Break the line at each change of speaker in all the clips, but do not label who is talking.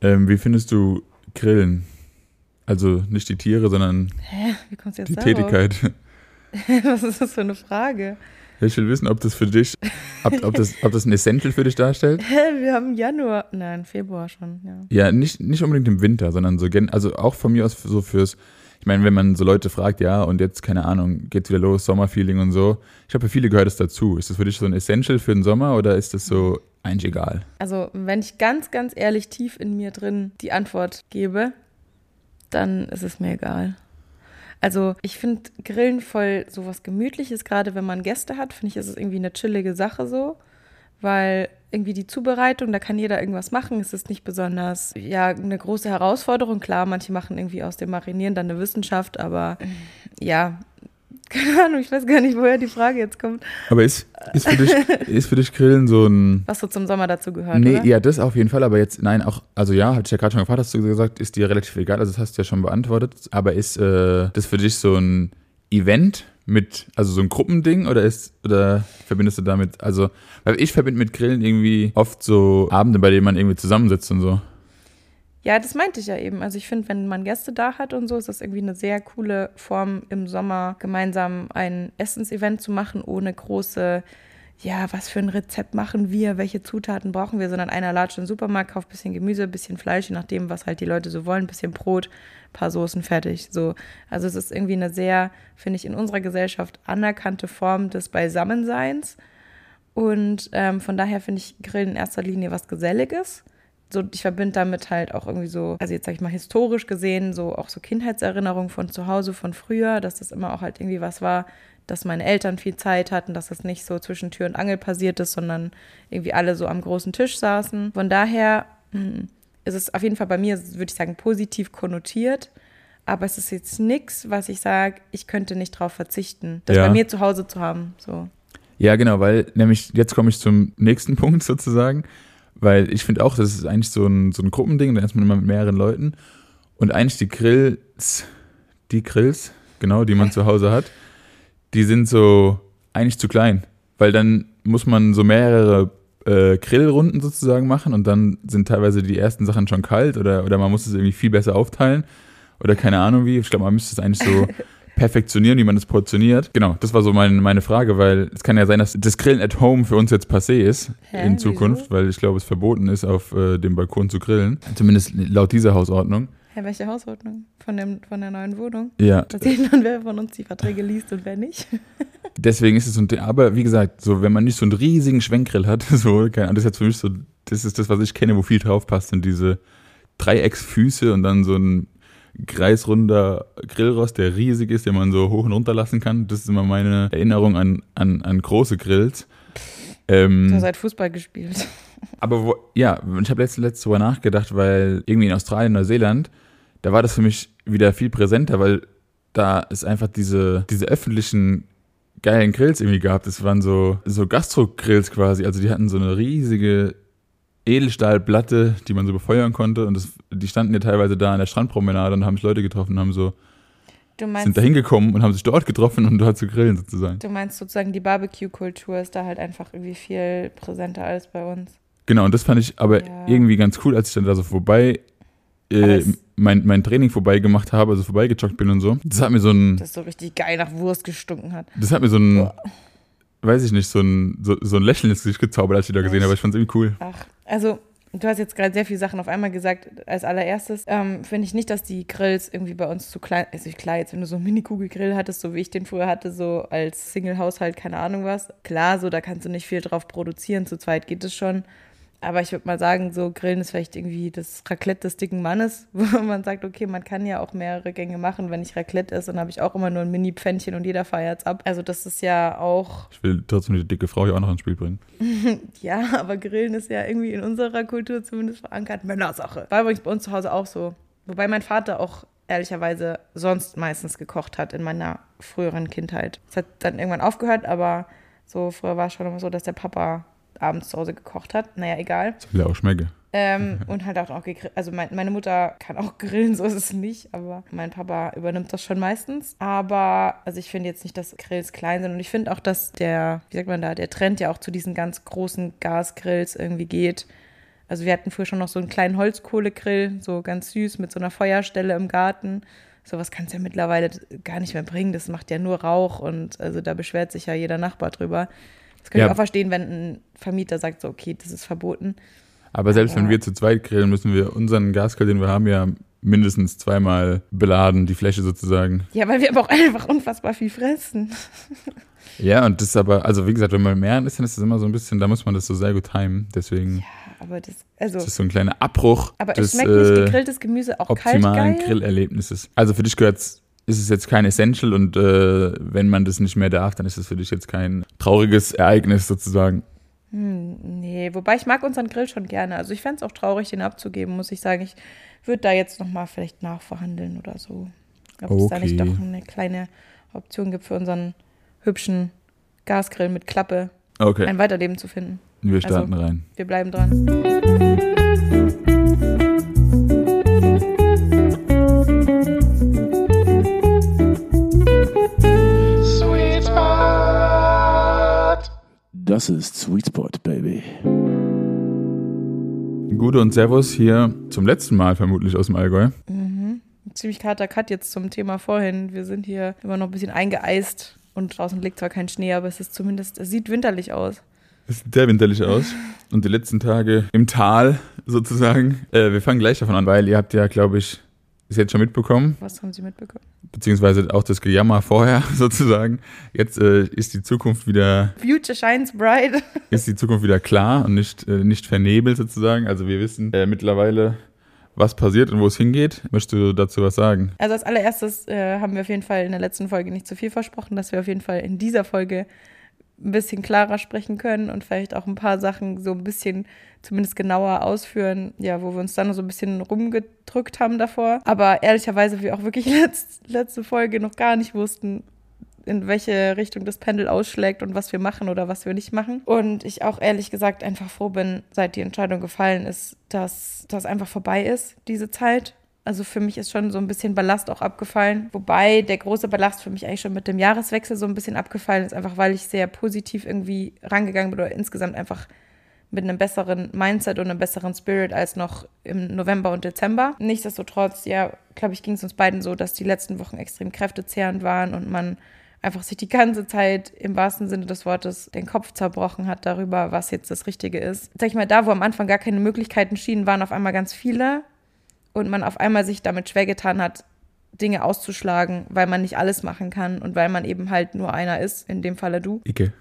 Wie findest du Grillen? Also nicht die Tiere, sondern
Wie kommst du jetzt
die
darauf?
Tätigkeit.
Was ist das für eine Frage?
Ich will wissen, ob das für dich, ob das ein Essential für dich darstellt.
Wir haben Januar, nein, Februar schon, ja.
Ja, nicht unbedingt im Winter, sondern so also auch von mir aus so ich meine, wenn man so Leute fragt, ja, und jetzt, keine Ahnung, geht's wieder los, Sommerfeeling und so. Ich habe für viele gehört es dazu. Ist das für dich so ein Essential für den Sommer oder ist das so eigentlich egal?
Also, wenn ich ganz, ganz ehrlich tief in mir drin die Antwort gebe, dann ist es mir egal. Also, ich finde Grillen voll sowas Gemütliches, gerade wenn man Gäste hat, finde ich, ist es irgendwie eine chillige Sache so, weil irgendwie die Zubereitung, da kann jeder irgendwas machen, es ist nicht besonders, ja, eine große Herausforderung. Klar, manche machen irgendwie aus dem Marinieren dann eine Wissenschaft, aber ja, keine Ahnung, ich weiß gar nicht, woher die Frage jetzt kommt.
Aber ist für dich Grillen so ein...
Was so zum Sommer dazu gehört,
Nee,
oder?
ja, das auf jeden Fall, aber jetzt, nein, auch, also ja, hatte ich ja gerade schon gefragt, hast du gesagt, ist dir relativ egal, also das hast du ja schon beantwortet, aber ist das für dich so ein Event also so ein Gruppending oder verbindest du damit, also, weil ich verbinde mit Grillen irgendwie oft so Abende, bei denen man irgendwie zusammensitzt und so.
Ja, das meinte ich ja eben. Also ich finde, wenn man Gäste da hat und so, ist das irgendwie eine sehr coole Form, im Sommer gemeinsam ein Essensevent zu machen, ohne große, ja, was für ein Rezept machen wir, welche Zutaten brauchen wir, sondern einer latscht in den Supermarkt, kauft ein bisschen Gemüse, ein bisschen Fleisch, je nachdem, was halt die Leute so wollen, ein bisschen Brot, ein paar Soßen, fertig. So. Also es ist irgendwie eine sehr, finde ich, in unserer Gesellschaft anerkannte Form des Beisammenseins. Und von daher finde ich Grillen in erster Linie was Geselliges. So, ich verbinde damit halt auch irgendwie so, also jetzt sag ich mal historisch gesehen, so auch so Kindheitserinnerungen von zu Hause, von früher, dass das immer auch halt irgendwie was war, dass meine Eltern viel Zeit hatten, dass das nicht so zwischen Tür und Angel passiert ist, sondern irgendwie alle so am großen Tisch saßen. Von daher ist es auf jeden Fall bei mir, würde ich sagen, positiv konnotiert. Aber es ist jetzt nichts, was ich sage, ich könnte nicht drauf verzichten, das
Ja.
bei mir zu Hause zu haben. So.
Ja, genau, weil nämlich jetzt komme ich zum nächsten Punkt sozusagen, weil ich finde auch, das ist eigentlich so ein Gruppending, da ist man immer mit mehreren Leuten und eigentlich die Grills, genau, die man zu Hause hat, die sind so eigentlich zu klein, weil dann muss man so mehrere Grillrunden sozusagen machen und dann sind teilweise die ersten Sachen schon kalt oder man muss es irgendwie viel besser aufteilen oder keine Ahnung wie. Ich glaube, man müsste es eigentlich so perfektionieren, wie man das portioniert. Genau, das war so meine Frage, weil es kann ja sein, dass das Grillen at home für uns jetzt passé ist in Zukunft,
Wieso?
weil ich glaube, es verboten ist, auf dem Balkon zu grillen. Zumindest laut dieser Hausordnung.
Hä, welche Hausordnung? Von der neuen Wohnung?
Ja,
Da sieht man, wer von uns die Verträge liest und wer nicht.
deswegen ist es so ein, aber wie gesagt, so wenn man nicht so einen riesigen Schwenkgrill hat, so, keine Ahnung, das ist jetzt für mich so, das ist das, was ich kenne, wo viel drauf passt, sind diese Dreiecksfüße und dann so ein kreisrunder Grillrost, der riesig ist, den man so hoch und runter lassen kann. Das ist immer meine Erinnerung an große Grills.
Du hast halt Fußball gespielt.
Aber ich habe letztens drüber nachgedacht, weil irgendwie in Australien, Neuseeland, da war das für mich wieder viel präsenter, weil da es einfach diese öffentlichen geilen Grills irgendwie gab. Das waren so Gastro-Grills quasi. Also die hatten so eine riesige Edelstahlplatte, die man so befeuern konnte und die standen ja teilweise da an der Strandpromenade und haben sich Leute getroffen und sind da hingekommen und haben sich dort getroffen und dort zu grillen sozusagen.
Du meinst sozusagen, die Barbecue-Kultur ist da halt einfach irgendwie viel präsenter als bei uns.
Genau, und das fand ich aber irgendwie ganz cool, als ich dann da so mein Training vorbei gemacht habe, also vorbeigejoggt bin und so. Das hat mir so
so richtig geil nach Wurst gestunken hat.
Das hat mir weiß ich nicht, so ein Lächeln ins Gesicht gezaubert, als ich da gesehen habe. Ich fand es irgendwie cool.
Ach, also du hast jetzt gerade sehr viele Sachen auf einmal gesagt. Als allererstes finde ich nicht, dass die Grills irgendwie bei uns zu klein, also klar, jetzt wenn du so einen Mini-Kugelgrill hattest, so wie ich den früher hatte, so als Single-Haushalt, keine Ahnung was. Klar, so da kannst du nicht viel drauf produzieren, zu zweit geht es schon. Aber ich würde mal sagen, so Grillen ist vielleicht irgendwie das Raclette des dicken Mannes, wo man sagt, okay, man kann ja auch mehrere Gänge machen. Wenn ich Raclette esse, dann habe ich auch immer nur ein Mini-Pfännchen und jeder feiert's ab. Also das ist ja auch...
Ich will trotzdem die dicke Frau hier auch noch ins Spiel bringen.
Ja, aber Grillen ist ja irgendwie in unserer Kultur zumindest verankert. Männersache. War übrigens bei uns zu Hause auch so. Wobei mein Vater auch ehrlicherweise sonst meistens gekocht hat in meiner früheren Kindheit. Das hat dann irgendwann aufgehört, aber so früher war es schon immer so, dass der Papa abends zu Hause gekocht hat. Naja, egal.
Das will ja auch schmecken.
Und halt auch gegrillt. Also meine Mutter kann auch grillen, so ist es nicht. Aber mein Papa übernimmt das schon meistens. Aber also ich finde jetzt nicht, dass Grills klein sind. Und ich finde auch, dass der Trend ja auch zu diesen ganz großen Gasgrills irgendwie geht. Also wir hatten früher schon noch so einen kleinen Holzkohlegrill, so ganz süß mit so einer Feuerstelle im Garten. Sowas kannst du ja mittlerweile gar nicht mehr bringen. Das macht ja nur Rauch und also da beschwert sich ja jeder Nachbar drüber. Das könnte ich auch verstehen, wenn ein Vermieter sagt so, okay, das ist verboten.
Aber selbst wenn wir zu zweit grillen, müssen wir unseren Gasgrill, den wir haben, ja mindestens 2-mal beladen, die Fläche sozusagen.
Ja, weil wir aber auch einfach unfassbar viel fressen.
Ja, und das ist aber, also wie gesagt, wenn man mehr ist, dann ist das immer so ein bisschen, da muss man das so sehr gut timen. Deswegen
ja, aber das
ist so ein kleiner Abbruch
aber
des
es schmeckt nicht gegrilltes Gemüse auch
optimalen
kalt geil?
Grillerlebnisses. Also für dich ist es jetzt kein Essential und wenn man das nicht mehr darf, dann ist es für dich jetzt kein trauriges Ereignis sozusagen.
Nee, wobei ich mag unseren Grill schon gerne. Also ich fände es auch traurig, den abzugeben, muss ich sagen. Ich würde da jetzt nochmal vielleicht nachverhandeln oder so. Ob es da nicht doch eine kleine Option gibt für unseren hübschen Gasgrill mit Klappe, ein Weiterleben zu finden.
Wir starten rein.
Wir bleiben dran.
Sweet Spot.
Das ist Sweet Spot, Baby.
Gute und Servus hier zum letzten Mal vermutlich aus dem Allgäu.
Ziemlich harter Cut jetzt zum Thema vorhin. Wir sind hier immer noch ein bisschen eingeeist und draußen liegt zwar kein Schnee, aber es sieht winterlich aus.
Es sieht sehr winterlich aus. Und die letzten Tage im Tal sozusagen. Wir fangen gleich davon an, weil ihr habt ja, glaube ich, es jetzt schon mitbekommen.
Was haben Sie mitbekommen?
Beziehungsweise auch das Gejammer vorher sozusagen. Jetzt ist die Zukunft wieder...
Future shines bright.
Ist die Zukunft wieder klar und nicht vernebelt sozusagen. Also wir wissen mittlerweile, was passiert und wo es hingeht. Möchtest du dazu was sagen?
Also als allererstes haben wir auf jeden Fall in der letzten Folge nicht zu viel versprochen, dass wir auf jeden Fall in dieser Folge ein bisschen klarer sprechen können und vielleicht auch ein paar Sachen so ein bisschen zumindest genauer ausführen, ja, wo wir uns dann so ein bisschen rumgedrückt haben davor. Aber ehrlicherweise wir auch wirklich letzte Folge noch gar nicht wussten, in welche Richtung das Pendel ausschlägt und was wir machen oder was wir nicht machen. Und ich auch ehrlich gesagt einfach froh bin, seit die Entscheidung gefallen ist, dass das einfach vorbei ist, diese Zeit. Also für mich ist schon so ein bisschen Ballast auch abgefallen. Wobei der große Ballast für mich eigentlich schon mit dem Jahreswechsel so ein bisschen abgefallen ist, einfach weil ich sehr positiv irgendwie rangegangen bin oder insgesamt einfach mit einem besseren Mindset und einem besseren Spirit als noch im November und Dezember. Nichtsdestotrotz, ja, glaube ich, ging es uns beiden so, dass die letzten Wochen extrem kräftezehrend waren und man einfach sich die ganze Zeit im wahrsten Sinne des Wortes den Kopf zerbrochen hat darüber, was jetzt das Richtige ist. Sag ich mal, da, wo am Anfang gar keine Möglichkeiten schienen, waren auf einmal ganz viele und man auf einmal sich damit schwer getan hat, Dinge auszuschlagen, weil man nicht alles machen kann und weil man eben halt nur einer ist, in dem Falle du.
Icke.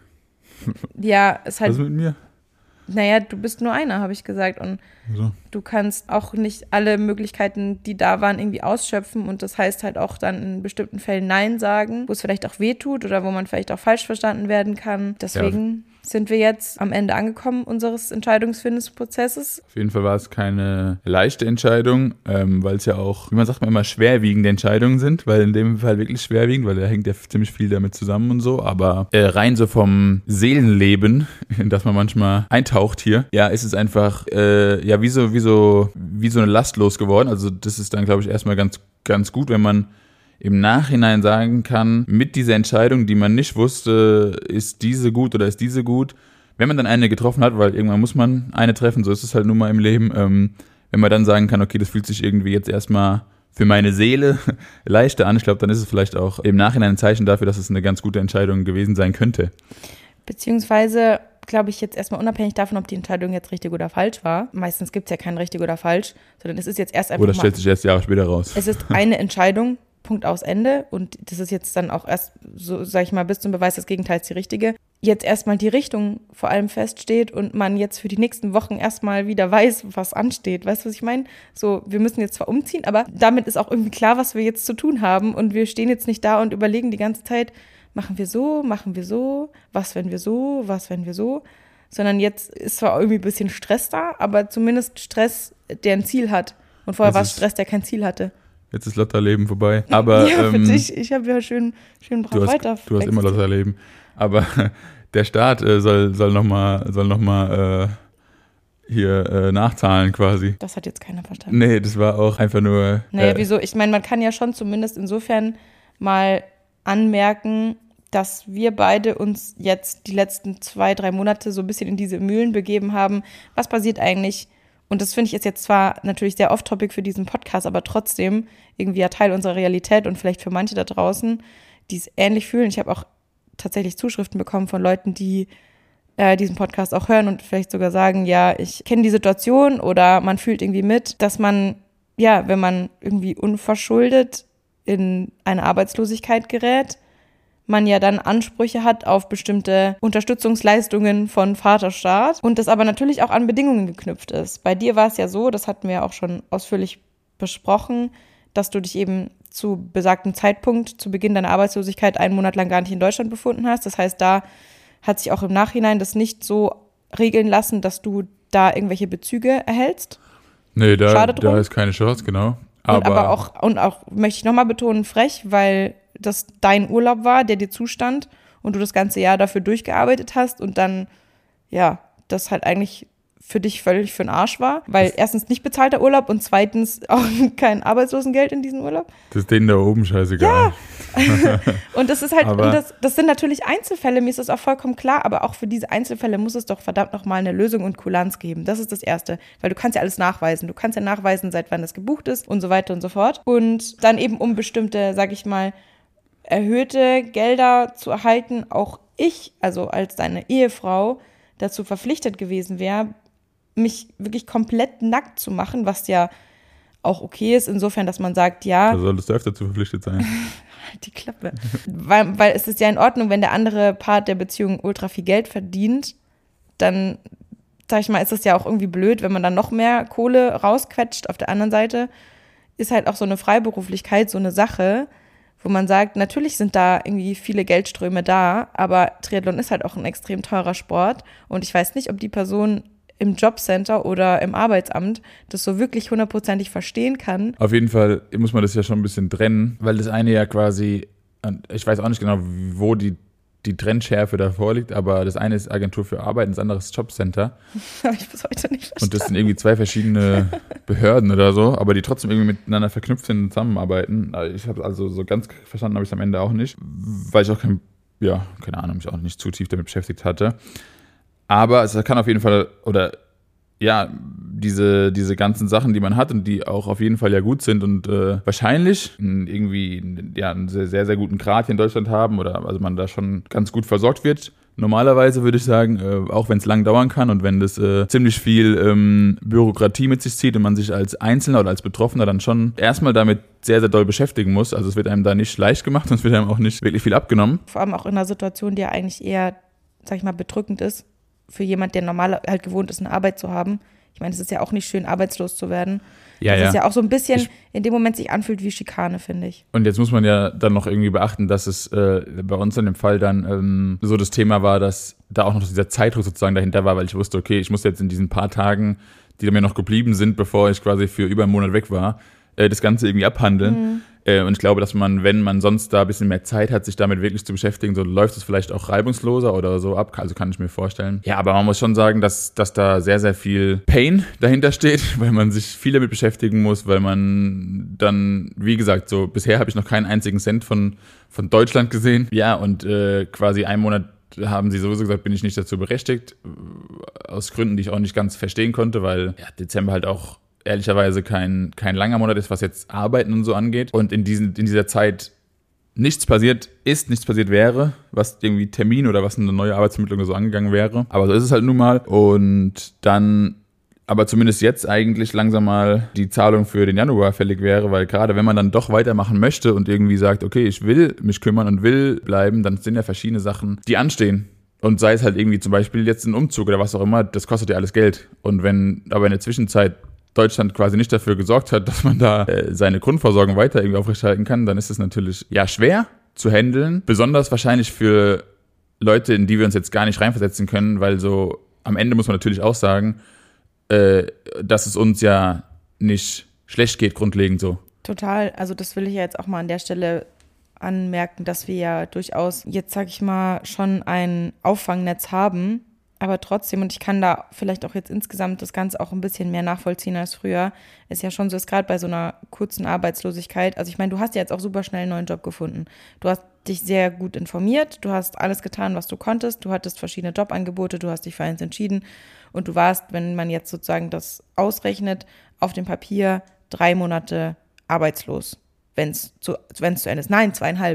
Ja, ist halt...
Was ist mit mir?
Naja, du bist nur einer, habe ich gesagt. Und
so.
Du kannst auch nicht alle Möglichkeiten, die da waren, irgendwie ausschöpfen. Und das heißt halt auch dann in bestimmten Fällen Nein sagen, wo es vielleicht auch wehtut oder wo man vielleicht auch falsch verstanden werden kann. Deswegen sind wir jetzt am Ende angekommen unseres Entscheidungsfindungsprozesses.
Auf jeden Fall war es keine leichte Entscheidung, weil es ja auch, wie man sagt, immer schwerwiegende Entscheidungen sind, weil in dem Fall wirklich schwerwiegend, weil da hängt ja ziemlich viel damit zusammen und so, aber rein so vom Seelenleben, in das man manchmal eintaucht hier, ja, ist es einfach, wie so eine Last losgeworden. Also das ist dann, glaube ich, erstmal ganz gut, wenn man im Nachhinein sagen kann, mit dieser Entscheidung, die man nicht wusste, ist diese gut oder ist diese gut, wenn man dann eine getroffen hat, weil irgendwann muss man eine treffen, so ist es halt nun mal im Leben, wenn man dann sagen kann, okay, das fühlt sich irgendwie jetzt erstmal für meine Seele leichter an, ich glaube, dann ist es vielleicht auch im Nachhinein ein Zeichen dafür, dass es eine ganz gute Entscheidung gewesen sein könnte.
Beziehungsweise glaube ich jetzt erstmal unabhängig davon, ob die Entscheidung jetzt richtig oder falsch war. Meistens gibt es ja kein richtig oder falsch, sondern es ist jetzt erst einfach
Oder stellt sich erst Jahre später raus.
Es ist eine Entscheidung, Punkt aus Ende. Und das ist jetzt dann auch erst, so sage ich mal, bis zum Beweis des Gegenteils die richtige. Jetzt erstmal die Richtung vor allem feststeht und man jetzt für die nächsten Wochen erstmal wieder weiß, was ansteht. Weißt du, was ich meine? So, wir müssen jetzt zwar umziehen, aber damit ist auch irgendwie klar, was wir jetzt zu tun haben. Und wir stehen jetzt nicht da und überlegen die ganze Zeit, machen wir so, was, wenn wir so, sondern jetzt ist zwar irgendwie ein bisschen Stress da, aber zumindest Stress, der ein Ziel hat. Und vorher war es Stress, der kein Ziel hatte.
Jetzt ist Lotterleben vorbei. Aber,
ja, für dich, ich habe ja schön brav weiter.
Du hast immer Lotterleben. Aber der Staat soll noch mal hier nachzahlen quasi.
Das hat jetzt keiner verstanden.
Nee, das war auch einfach nur...
Naja, wieso? Ich meine, man kann ja schon zumindest insofern mal anmerken, dass wir beide uns jetzt die letzten 2-3 Monate so ein bisschen in diese Mühlen begeben haben. Was passiert eigentlich und das finde ich ist jetzt zwar natürlich sehr off-topic für diesen Podcast, aber trotzdem irgendwie ja Teil unserer Realität und vielleicht für manche da draußen, die es ähnlich fühlen. Ich habe auch tatsächlich Zuschriften bekommen von Leuten, die diesen Podcast auch hören und vielleicht sogar sagen, ja, ich kenne die Situation oder man fühlt irgendwie mit, dass man, ja, wenn man irgendwie unverschuldet in eine Arbeitslosigkeit gerät, man ja dann Ansprüche hat auf bestimmte Unterstützungsleistungen von Vaterstaat und das aber natürlich auch an Bedingungen geknüpft ist. Bei dir war es ja so, das hatten wir ja auch schon ausführlich besprochen, dass du dich eben zu besagtem Zeitpunkt, zu Beginn deiner Arbeitslosigkeit, 1 Monat lang gar nicht in Deutschland befunden hast. Das heißt, da hat sich auch im Nachhinein das nicht so regeln lassen, dass du da irgendwelche Bezüge erhältst.
Nee, da ist keine Chance, genau.
Aber auch möchte ich nochmal betonen, frech, weil das dein Urlaub war, der dir zustand und du das ganze Jahr dafür durchgearbeitet hast und dann, ja, das halt eigentlich für dich völlig für den Arsch war, weil erstens nicht bezahlter Urlaub und zweitens auch kein Arbeitslosengeld in diesem Urlaub.
Das ist denen da oben scheißegal.
Ja. Und das ist halt, das sind natürlich Einzelfälle, mir ist das auch vollkommen klar, aber auch für diese Einzelfälle muss es doch verdammt nochmal eine Lösung und Kulanz geben. Das ist das Erste, weil du kannst ja alles nachweisen. Du kannst ja nachweisen, seit wann es gebucht ist und so weiter und so fort. Und dann eben um bestimmte, sag ich mal, erhöhte Gelder zu erhalten, auch ich, also als deine Ehefrau, dazu verpflichtet gewesen wäre, mich wirklich komplett nackt zu machen, was ja auch okay ist, insofern, dass man sagt, ja.
Da solltest du öfter dazu verpflichtet sein.
Halt die Klappe. weil es ist ja in Ordnung, wenn der andere Part der Beziehung ultra viel Geld verdient, dann, sag ich mal, ist es ja auch irgendwie blöd, wenn man dann noch mehr Kohle rausquetscht. Auf der anderen Seite ist halt auch so eine Freiberuflichkeit so eine Sache, wo man sagt, natürlich sind da irgendwie viele Geldströme da, aber Triathlon ist halt auch ein extrem teurer Sport und ich weiß nicht, ob die Person im Jobcenter oder im Arbeitsamt das so wirklich 100%ig verstehen kann.
Auf jeden Fall muss man das ja schon ein bisschen trennen, weil das eine ja quasi, ich weiß auch nicht genau, wo die Trennschärfe davor liegt, aber das eine ist Agentur für Arbeit und das andere ist Jobcenter.
Habe ich bis heute nicht verstanden.
Und das sind irgendwie 2 verschiedene Behörden oder so, aber die trotzdem irgendwie miteinander verknüpft sind und zusammenarbeiten. Ich habe also so ganz verstanden habe ich es am Ende auch nicht, weil ich auch keine Ahnung, mich auch nicht zu tief damit beschäftigt hatte. Aber es kann auf jeden Fall, oder ja, diese ganzen Sachen, die man hat und die auch auf jeden Fall ja gut sind und wahrscheinlich irgendwie einen sehr, sehr, sehr guten Grad hier in Deutschland haben oder also man da schon ganz gut versorgt wird. Normalerweise würde ich sagen, auch wenn es lang dauern kann und wenn das ziemlich viel Bürokratie mit sich zieht und man sich als Einzelner oder als Betroffener dann schon erstmal damit sehr, sehr doll beschäftigen muss. Also es wird einem da nicht leicht gemacht und es wird einem auch nicht wirklich viel abgenommen.
Vor allem auch in einer Situation, die ja eigentlich eher, sag ich mal, bedrückend ist. Für jemand, der normal halt gewohnt ist, eine Arbeit zu haben. Ich meine, es ist ja auch nicht schön, arbeitslos zu werden.
Ja,
das ist ja auch so ein bisschen in dem Moment sich anfühlt wie Schikane, finde ich.
Und jetzt muss man ja dann noch irgendwie beachten, dass es bei uns in dem Fall dann so das Thema war, dass da auch noch dieser Zeitdruck sozusagen dahinter war, weil ich wusste, okay, ich muss jetzt in diesen paar Tagen, die mir noch geblieben sind, bevor ich quasi für über einen Monat weg war, das Ganze irgendwie abhandeln. Und ich glaube, dass man, wenn man sonst da ein bisschen mehr Zeit hat, sich damit wirklich zu beschäftigen, so läuft es vielleicht auch reibungsloser oder so ab. Also kann ich mir vorstellen. Ja, aber man muss schon sagen, dass da sehr, sehr viel Pain dahinter steht, weil man sich viel damit beschäftigen muss, weil man dann, wie gesagt, so bisher habe ich noch keinen einzigen Cent von Deutschland gesehen. Ja, und quasi einen Monat haben sie sowieso gesagt, bin ich nicht dazu berechtigt. Aus Gründen, die ich auch nicht ganz verstehen konnte, weil ja, Dezember halt auch ehrlicherweise kein langer Monat ist, was jetzt Arbeiten und so angeht. Und in dieser Zeit nichts passiert wäre, was irgendwie Termin oder was eine neue Arbeitsvermittlung so angegangen wäre. Aber so ist es halt nun mal. Und dann aber zumindest jetzt eigentlich langsam mal die Zahlung für den Januar fällig wäre, weil gerade wenn man dann doch weitermachen möchte und irgendwie sagt, okay, ich will mich kümmern und will bleiben, dann sind ja verschiedene Sachen, die anstehen. Und sei es halt irgendwie zum Beispiel jetzt ein Umzug oder was auch immer, das kostet ja alles Geld. Und wenn aber in der Zwischenzeit Deutschland quasi nicht dafür gesorgt hat, dass man da seine Grundversorgung weiter irgendwie aufrechterhalten kann, dann ist es natürlich ja schwer zu handeln. Besonders wahrscheinlich für Leute, in die wir uns jetzt gar nicht reinversetzen können, weil so am Ende muss man natürlich auch sagen, dass es uns ja nicht schlecht geht, grundlegend so.
Total, also das will ich ja jetzt auch mal an der Stelle anmerken, dass wir ja durchaus jetzt, sag ich mal, schon ein Auffangnetz haben, aber trotzdem, und ich kann da vielleicht auch jetzt insgesamt das Ganze auch ein bisschen mehr nachvollziehen als früher, ist ja schon so, ist gerade bei so einer kurzen Arbeitslosigkeit, also ich meine, du hast ja jetzt auch super schnell einen neuen Job gefunden. Du hast dich sehr gut informiert, du hast alles getan, was du konntest, du hattest verschiedene Jobangebote, du hast dich für eins entschieden und du warst, wenn man jetzt sozusagen das ausrechnet, auf dem Papier 3 Monate arbeitslos, wenn es zu Ende ist. Nein,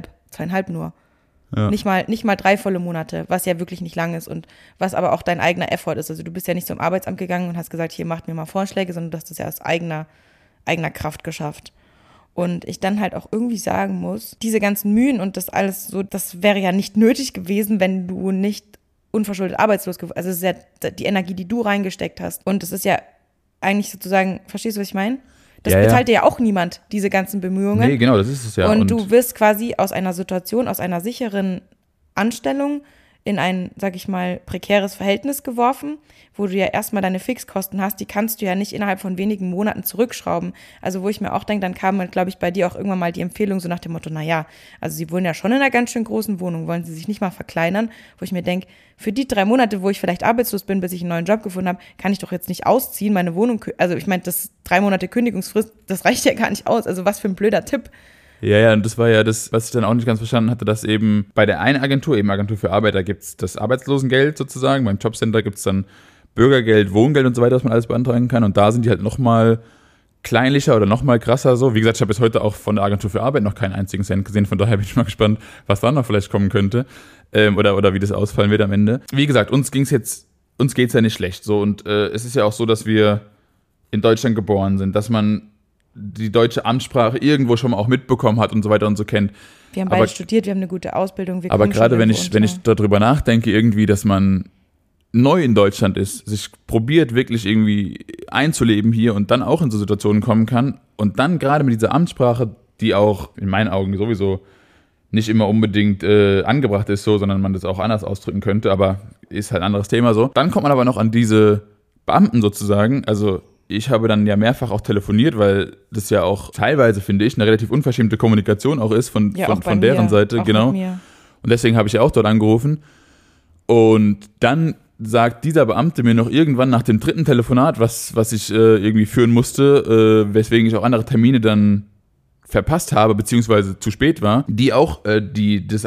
2,5 nur.
Ja.
Nicht mal 3 volle Monate, was ja wirklich nicht lang ist und was aber auch dein eigener Effort ist. Also du bist ja nicht zum Arbeitsamt gegangen und hast gesagt, hier macht mir mal Vorschläge, sondern du hast das ja aus eigener Kraft geschafft. Und ich dann halt auch irgendwie sagen muss, diese ganzen Mühen und das alles so, das wäre ja nicht nötig gewesen, wenn du nicht unverschuldet arbeitslos geworden. Also es ist ja die Energie, die du reingesteckt hast. Und es ist ja eigentlich sozusagen, verstehst du, was ich meine? Das bezahlt dir ja auch niemand, diese ganzen Bemühungen.
Nee, genau, das ist es ja.
Und du wirst quasi aus einer Situation, aus einer sicheren Anstellung in ein, sag ich mal, prekäres Verhältnis geworfen, wo du ja erstmal deine Fixkosten hast, die kannst du ja nicht innerhalb von wenigen Monaten zurückschrauben. Also wo ich mir auch denke, dann kam, glaube ich, bei dir auch irgendwann mal die Empfehlung so nach dem Motto, naja, also sie wohnen ja schon in einer ganz schön großen Wohnung, wollen sie sich nicht mal verkleinern, wo ich mir denke, für die 3 Monate, wo ich vielleicht arbeitslos bin, bis ich einen neuen Job gefunden habe, kann ich doch jetzt nicht ausziehen, meine Wohnung, also ich meine, das 3 Monate Kündigungsfrist, das reicht ja gar nicht aus, also was für ein blöder Tipp.
Ja, und das war ja das, was ich dann auch nicht ganz verstanden hatte, dass eben bei der einen Agentur, eben Agentur für Arbeit, da gibt es das Arbeitslosengeld sozusagen, beim Jobcenter gibt es dann Bürgergeld, Wohngeld und so weiter, was man alles beantragen kann. Und da sind die halt nochmal kleinlicher oder nochmal krasser so. Wie gesagt, ich habe bis heute auch von der Agentur für Arbeit noch keinen einzigen Cent gesehen, von daher bin ich mal gespannt, was da noch vielleicht kommen könnte oder wie das ausfallen wird am Ende. Wie gesagt, uns geht's ja nicht schlecht so und es ist ja auch so, dass wir in Deutschland geboren sind, dass man die deutsche Amtssprache irgendwo schon mal auch mitbekommen hat und so weiter und so kennt.
Wir haben beide studiert, wir haben eine gute Ausbildung.
Aber gerade wenn ich darüber nachdenke, irgendwie, dass man neu in Deutschland ist, sich probiert wirklich irgendwie einzuleben hier und dann auch in so Situationen kommen kann und dann gerade mit dieser Amtssprache, die auch in meinen Augen sowieso nicht immer unbedingt angebracht ist so, sondern man das auch anders ausdrücken könnte, aber ist halt ein anderes Thema so. Dann kommt man aber noch an diese Beamten sozusagen, also ich habe dann ja mehrfach auch telefoniert, weil das ja auch teilweise, finde ich, eine relativ unverschämte Kommunikation auch ist von deren Seite, genau. Und deswegen habe ich ja auch dort angerufen. Und dann sagt dieser Beamte mir noch irgendwann nach dem 3. Telefonat, was ich irgendwie führen musste, weswegen ich auch andere Termine dann verpasst habe, beziehungsweise zu spät war, die auch das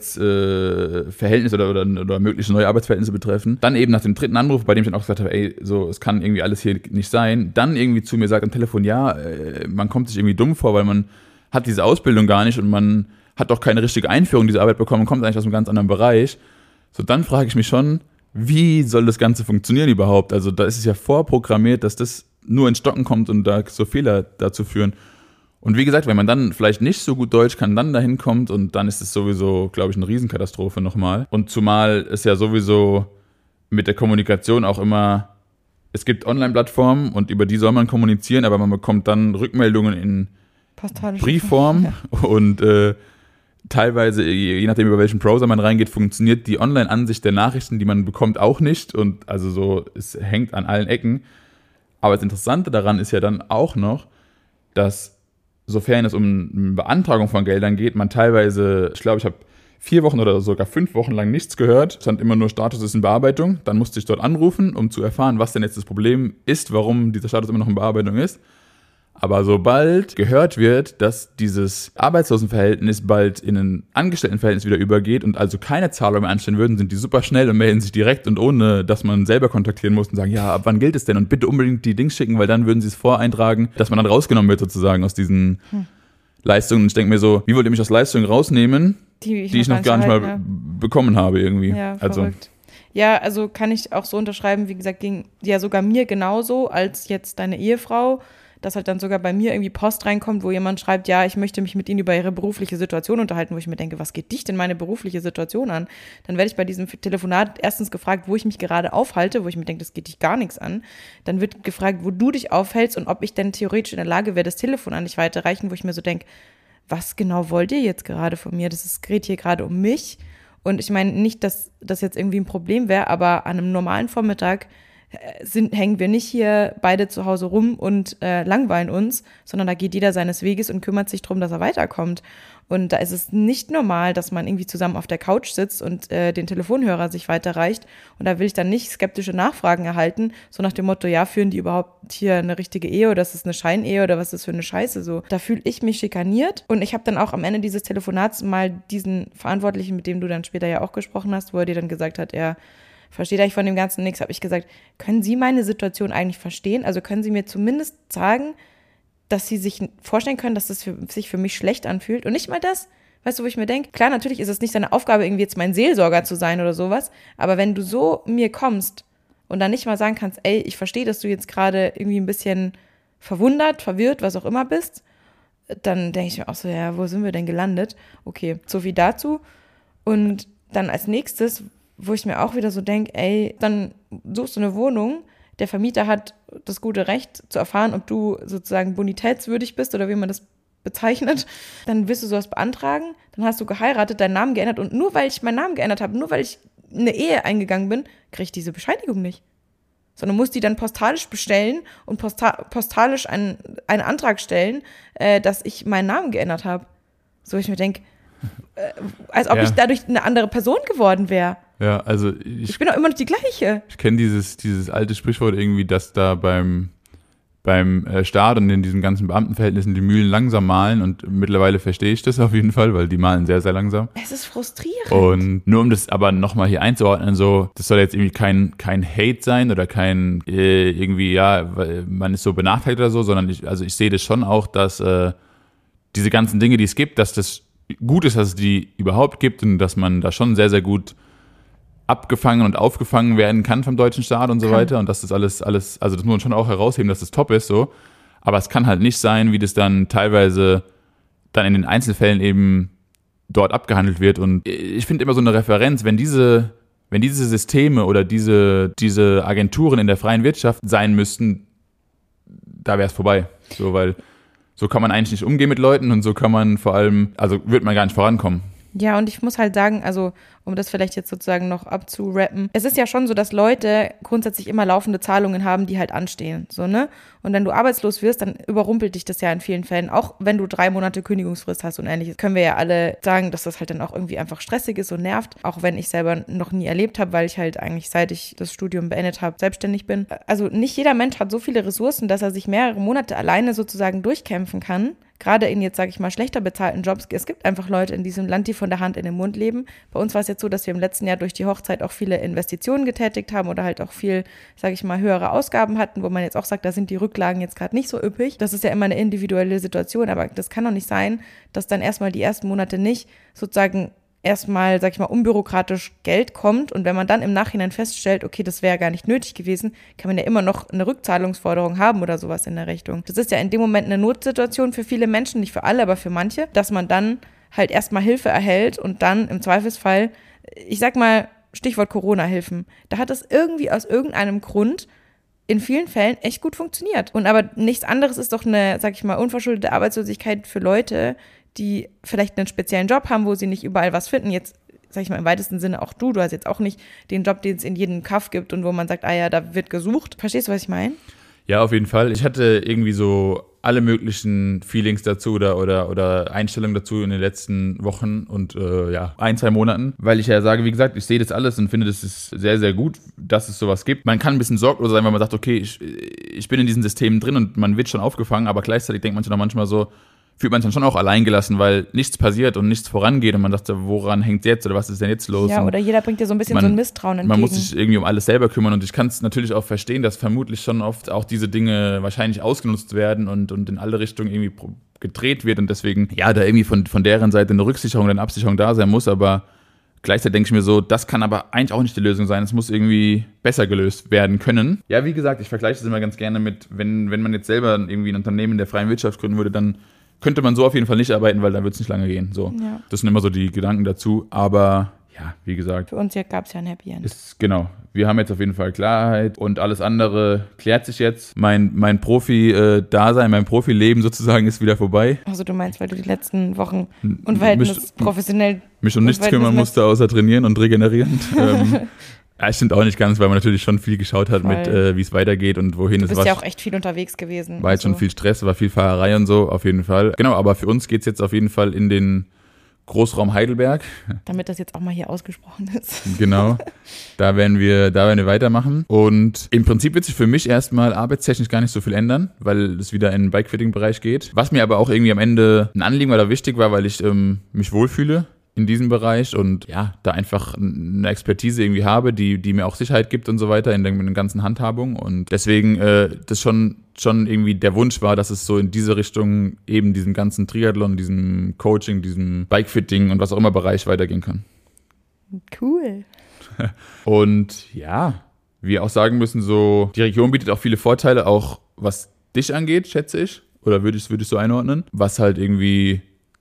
Arbeitsverhältnis oder mögliche neue Arbeitsverhältnisse betreffen. Dann eben nach dem 3. Anruf, bei dem ich dann auch gesagt habe, ey, so, es kann irgendwie alles hier nicht sein. Dann irgendwie zu mir sagt am Telefon, ja, man kommt sich irgendwie dumm vor, weil man hat diese Ausbildung gar nicht und man hat doch keine richtige Einführung in diese Arbeit bekommen und kommt eigentlich aus einem ganz anderen Bereich. So, dann frage ich mich schon, wie soll das Ganze funktionieren überhaupt? Also da ist es ja vorprogrammiert, dass das nur ins Stocken kommt und da so Fehler dazu führen. Und wie gesagt, wenn man dann vielleicht nicht so gut Deutsch kann, dann dahin kommt und dann ist es sowieso, glaube ich, eine Riesenkatastrophe nochmal. Und zumal es ja sowieso mit der Kommunikation auch immer, es gibt Online-Plattformen und über die soll man kommunizieren, aber man bekommt dann Rückmeldungen in Briefform und teilweise, je nachdem über welchen Browser man reingeht, funktioniert die Online-Ansicht der Nachrichten, die man bekommt, auch nicht und also so, es hängt an allen Ecken. Aber das Interessante daran ist ja dann auch noch, dass sofern es um eine Beantragung von Geldern geht, man teilweise, ich glaube, ich habe 4 Wochen oder sogar 5 Wochen lang nichts gehört, stand immer nur Status ist in Bearbeitung, dann musste ich dort anrufen, um zu erfahren, was denn jetzt das Problem ist, warum dieser Status immer noch in Bearbeitung ist. Aber sobald gehört wird, dass dieses Arbeitslosenverhältnis bald in ein Angestelltenverhältnis wieder übergeht und also keine Zahlung mehr anstellen würden, sind die super schnell und melden sich direkt und ohne, dass man selber kontaktieren muss und sagen, ja, ab wann gilt es denn? Und bitte unbedingt die Dings schicken, weil dann würden sie es voreintragen, dass man dann rausgenommen wird sozusagen aus diesen Leistungen. Und ich denke mir so, wie wollt ihr mich aus Leistungen rausnehmen, die ich noch gar nicht mal bekommen habe irgendwie?
Ja, verrückt. Ja, also kann ich auch so unterschreiben, wie gesagt, ging ja sogar mir genauso als jetzt deine Ehefrau, dass halt dann sogar bei mir irgendwie Post reinkommt, wo jemand schreibt, ja, ich möchte mich mit Ihnen über Ihre berufliche Situation unterhalten, wo ich mir denke, was geht dich denn meine berufliche Situation an? Dann werde ich bei diesem Telefonat erstens gefragt, wo ich mich gerade aufhalte, wo ich mir denke, das geht dich gar nichts an. Dann wird gefragt, wo du dich aufhältst und ob ich denn theoretisch in der Lage wäre, das Telefon an dich weiterreichen, wo ich mir so denke, was genau wollt ihr jetzt gerade von mir? Es geht hier gerade um mich. Und ich meine nicht, dass das jetzt irgendwie ein Problem wäre, aber an einem normalen Vormittag hängen wir nicht hier beide zu Hause rum und langweilen uns, sondern da geht jeder seines Weges und kümmert sich darum, dass er weiterkommt. Und da ist es nicht normal, dass man irgendwie zusammen auf der Couch sitzt und den Telefonhörer sich weiterreicht. Und da will ich dann nicht skeptische Nachfragen erhalten, so nach dem Motto, ja, führen die überhaupt hier eine richtige Ehe oder ist das eine Scheinehe oder was ist das für eine Scheiße? So, da fühle ich mich schikaniert. Und ich habe dann auch am Ende dieses Telefonats mal diesen Verantwortlichen, mit dem du dann später ja auch gesprochen hast, wo er dir dann gesagt hat, er versteht eigentlich von dem Ganzen nichts, habe ich gesagt, können Sie meine Situation eigentlich verstehen? Also können Sie mir zumindest sagen, dass Sie sich vorstellen können, dass das sich für mich schlecht anfühlt? Und nicht mal das, weißt du, wo ich mir denke, klar, natürlich ist es nicht seine Aufgabe, irgendwie jetzt mein Seelsorger zu sein oder sowas, aber wenn du so mir kommst und dann nicht mal sagen kannst, ey, ich verstehe, dass du jetzt gerade irgendwie ein bisschen verwundert, verwirrt, was auch immer bist, dann denke ich mir auch so, ja, wo sind wir denn gelandet? Okay, so viel dazu. Und dann als nächstes, wo ich mir auch wieder so denke, ey, dann suchst du eine Wohnung, der Vermieter hat das gute Recht zu erfahren, ob du sozusagen bonitätswürdig bist oder wie man das bezeichnet, dann wirst du sowas beantragen, dann hast du geheiratet, deinen Namen geändert und nur weil ich meinen Namen geändert habe, nur weil ich eine Ehe eingegangen bin, kriege ich diese Bescheinigung nicht. Sondern muss die dann postalisch bestellen und postalisch einen Antrag stellen, dass ich meinen Namen geändert habe. So, ich mir denke, als ob ich dadurch eine andere Person geworden wäre.
Ja, also
ich bin doch immer noch die gleiche.
Ich kenne dieses alte Sprichwort irgendwie, dass da beim Staat und in diesen ganzen Beamtenverhältnissen die Mühlen langsam mahlen und mittlerweile verstehe ich das auf jeden Fall, weil die mahlen sehr, sehr langsam.
Es ist frustrierend.
Und nur um das aber nochmal hier einzuordnen, so, das soll jetzt irgendwie kein Hate sein oder kein irgendwie, ja, man ist so benachteiligt oder so, sondern ich sehe das schon auch, dass diese ganzen Dinge, die es gibt, dass das gut ist, dass es die überhaupt gibt und dass man da schon sehr, sehr gut abgefangen und aufgefangen werden kann vom deutschen Staat und so weiter und dass das alles, also das muss man schon auch herausheben, dass das top ist so, aber es kann halt nicht sein, wie das dann teilweise dann in den Einzelfällen eben dort abgehandelt wird und ich finde immer so eine Referenz, wenn diese Systeme oder diese Agenturen in der freien Wirtschaft sein müssten, da wäre es vorbei, so, weil so kann man eigentlich nicht umgehen mit Leuten und so kann man vor allem, also wird man gar nicht vorankommen.
Ja, und ich muss halt sagen, also um das vielleicht jetzt sozusagen noch abzurappen, es ist ja schon so, dass Leute grundsätzlich immer laufende Zahlungen haben, die halt anstehen, so, ne? Und wenn du arbeitslos wirst, dann überrumpelt dich das ja in vielen Fällen, auch wenn du 3 Monate Kündigungsfrist hast und ähnliches. Können wir ja alle sagen, dass das halt dann auch irgendwie einfach stressig ist und nervt, auch wenn ich selber noch nie erlebt habe, weil ich halt eigentlich, seit ich das Studium beendet habe, selbstständig bin. Also nicht jeder Mensch hat so viele Ressourcen, dass er sich mehrere Monate alleine sozusagen durchkämpfen kann. Gerade in jetzt, sage ich mal, schlechter bezahlten Jobs. Es gibt einfach Leute in diesem Land, die von der Hand in den Mund leben. Bei uns war es jetzt so, dass wir im letzten Jahr durch die Hochzeit auch viele Investitionen getätigt haben oder halt auch viel, sage ich mal, höhere Ausgaben hatten, wo man jetzt auch sagt, da sind die Rücklagen jetzt gerade nicht so üppig. Das ist ja immer eine individuelle Situation, aber das kann doch nicht sein, dass dann erstmal die ersten Monate nicht sozusagen erstmal, sag ich mal, unbürokratisch Geld kommt und wenn man dann im Nachhinein feststellt, okay, das wäre gar nicht nötig gewesen, kann man ja immer noch eine Rückzahlungsforderung haben oder sowas in der Richtung. Das ist ja in dem Moment eine Notsituation für viele Menschen, nicht für alle, aber für manche, dass man dann halt erstmal Hilfe erhält und dann im Zweifelsfall, ich sag mal, Stichwort Corona-Hilfen, da hat es irgendwie aus irgendeinem Grund in vielen Fällen echt gut funktioniert. Und aber nichts anderes ist doch eine, sag ich mal, unverschuldete Arbeitslosigkeit für Leute, die vielleicht einen speziellen Job haben, wo sie nicht überall was finden. Jetzt, sag ich mal, im weitesten Sinne auch du hast jetzt auch nicht den Job, den es in jedem Kaff gibt und wo man sagt, ah ja, da wird gesucht. Verstehst du, was ich meine?
Ja, auf jeden Fall. Ich hatte irgendwie so alle möglichen Feelings dazu oder Einstellungen dazu in den letzten Wochen und 1-2 Monaten, weil ich ja sage, wie gesagt, ich sehe das alles und finde, das ist sehr, sehr gut, dass es sowas gibt. Man kann ein bisschen sorglos sein, weil man sagt, okay, ich bin in diesen Systemen drin und man wird schon aufgefangen, aber gleichzeitig denkt man sich noch manchmal so, fühlt man sich dann schon auch alleingelassen, weil nichts passiert und nichts vorangeht und man dachte, woran hängt es jetzt oder was ist denn jetzt los?
Ja, oder jeder bringt dir so ein bisschen so ein Misstrauen entgegen.
Man muss sich irgendwie um alles selber kümmern und ich kann es natürlich auch verstehen, dass vermutlich schon oft auch diese Dinge wahrscheinlich ausgenutzt werden und in alle Richtungen irgendwie gedreht wird und deswegen, ja, da irgendwie von deren Seite eine Rücksicherung, eine Absicherung da sein muss, aber gleichzeitig denke ich mir so, das kann aber eigentlich auch nicht die Lösung sein. Es muss irgendwie besser gelöst werden können. Ja, wie gesagt, ich vergleiche das immer ganz gerne mit, wenn man jetzt selber irgendwie ein Unternehmen in der freien Wirtschaft gründen würde, dann könnte man so auf jeden Fall nicht arbeiten, weil dann wird es nicht lange gehen. So. Ja. Das sind immer so die Gedanken dazu. Aber ja, wie gesagt.
Für uns gab es ja ein Happy End.
Genau. Wir haben jetzt auf jeden Fall Klarheit und alles andere klärt sich jetzt. Mein Profi-Dasein, mein Profileben sozusagen ist wieder vorbei.
Also du meinst, weil du die letzten Wochen unverhältnismäßig professionell
mich um nichts kümmern musste, außer trainieren und regenerieren. Ja, stimmt auch nicht ganz, weil man natürlich schon viel geschaut hat mit, wie es weitergeht und wohin es war.
Du bist ja auch echt viel unterwegs gewesen.
War jetzt schon viel Stress, war viel Fahrerei und so, auf jeden Fall. Genau, aber für uns geht's jetzt auf jeden Fall in den Großraum Heidelberg.
Damit das jetzt auch mal hier ausgesprochen ist.
Genau, da werden wir weitermachen. Und im Prinzip wird sich für mich erstmal arbeitstechnisch gar nicht so viel ändern, weil es wieder in den Bikefitting-Bereich geht. Was mir aber auch irgendwie am Ende ein Anliegen oder wichtig war, weil ich mich wohlfühle in diesem Bereich und ja, da einfach eine Expertise irgendwie habe, die mir auch Sicherheit gibt und so weiter in der ganzen Handhabung. Und deswegen das schon irgendwie der Wunsch war, dass es so in diese Richtung eben diesem ganzen Triathlon, diesem Coaching, diesem Bikefitting und was auch immer Bereich weitergehen kann.
Cool.
Und ja, wir auch sagen müssen, so die Region bietet auch viele Vorteile, auch was dich angeht, schätze ich. Oder würde ich so einordnen? Was halt irgendwie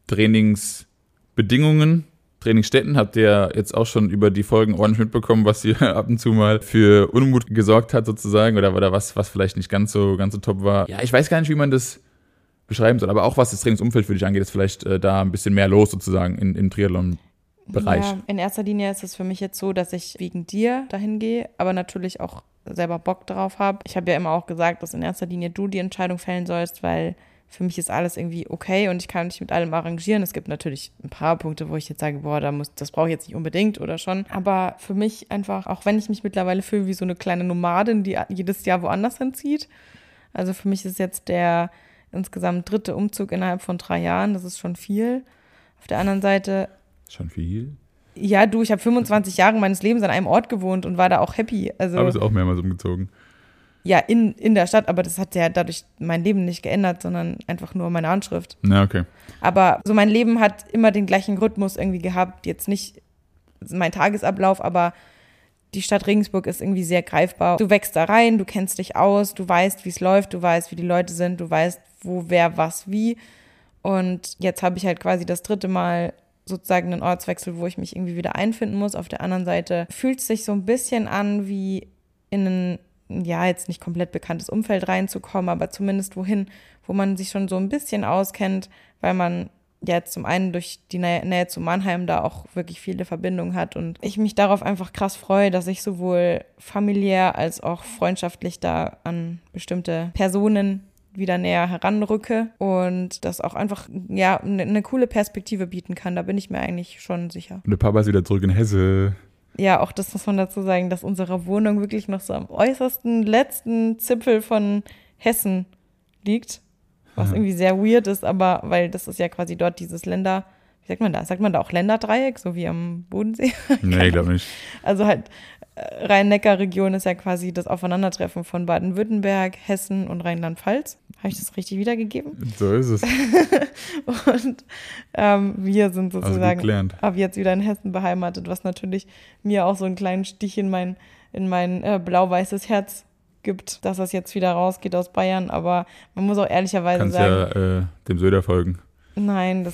Trainingsbedingungen, Trainingsstätten, habt ihr jetzt auch schon über die Folgen ordentlich mitbekommen, was hier ab und zu mal für Unmut gesorgt hat sozusagen oder was vielleicht nicht ganz so top war. Ja, ich weiß gar nicht, wie man das beschreiben soll, aber auch was das Trainingsumfeld für dich angeht, ist vielleicht da ein bisschen mehr los sozusagen im Triathlon-Bereich.
Ja, in erster Linie ist es für mich jetzt so, dass ich wegen dir dahin gehe, aber natürlich auch selber Bock drauf habe. Ich habe ja immer auch gesagt, dass in erster Linie du die Entscheidung fällen sollst, weil für mich ist alles irgendwie okay und ich kann mich mit allem arrangieren. Es gibt natürlich ein paar Punkte, wo ich jetzt sage, boah, das brauche ich jetzt nicht unbedingt oder schon. Aber für mich einfach, auch wenn ich mich mittlerweile fühle wie so eine kleine Nomadin, die jedes Jahr woanders hinzieht. Also für mich ist jetzt der insgesamt 3. Umzug innerhalb von 3 Jahren. Das ist schon viel. Auf der anderen Seite...
Schon viel?
Ja, ich habe 25 Jahre meines Lebens an einem Ort gewohnt und war da auch happy. Also,
aber ist auch mehrmals umgezogen.
Ja, in der Stadt, aber das hat ja dadurch mein Leben nicht geändert, sondern einfach nur meine Anschrift.
Na, okay.
Aber so mein Leben hat immer den gleichen Rhythmus irgendwie gehabt. Jetzt nicht mein Tagesablauf, aber die Stadt Regensburg ist irgendwie sehr greifbar. Du wächst da rein, du kennst dich aus, du weißt, wie es läuft, du weißt, wie die Leute sind, du weißt, wo, wer, was, wie. Und jetzt habe ich halt quasi das 3. Mal sozusagen einen Ortswechsel, wo ich mich irgendwie wieder einfinden muss. Auf der anderen Seite fühlt es sich so ein bisschen an, wie in ein ja, jetzt nicht komplett bekanntes Umfeld reinzukommen, aber zumindest wohin, wo man sich schon so ein bisschen auskennt, weil man ja jetzt zum einen durch die Nähe zu Mannheim da auch wirklich viele Verbindungen hat und ich mich darauf einfach krass freue, dass ich sowohl familiär als auch freundschaftlich da an bestimmte Personen wieder näher heranrücke und das auch einfach ja eine coole Perspektive bieten kann. Da bin ich mir eigentlich schon sicher.
Und der Papa ist wieder zurück in Hesse.
Ja, auch das muss man dazu sagen, dass unsere Wohnung wirklich noch so am äußersten letzten Zipfel von Hessen liegt, was irgendwie sehr weird ist, aber weil das ist ja quasi dort dieses Länder, wie sagt man da? Sagt man da auch Länderdreieck, so wie am Bodensee?
Nee, ich glaube nicht.
Also halt Rhein-Neckar-Region ist ja quasi das Aufeinandertreffen von Baden-Württemberg, Hessen und Rheinland-Pfalz. Habe ich das richtig wiedergegeben?
So ist es.
Und wir sind sozusagen
gelernt.
ab jetzt wieder in Hessen beheimatet, was natürlich mir auch so einen kleinen Stich in mein blau-weißes Herz gibt, dass das jetzt wieder rausgeht aus Bayern. Aber man muss auch ehrlicherweise sagen...
Kannst ja dem Söder folgen.
Nein,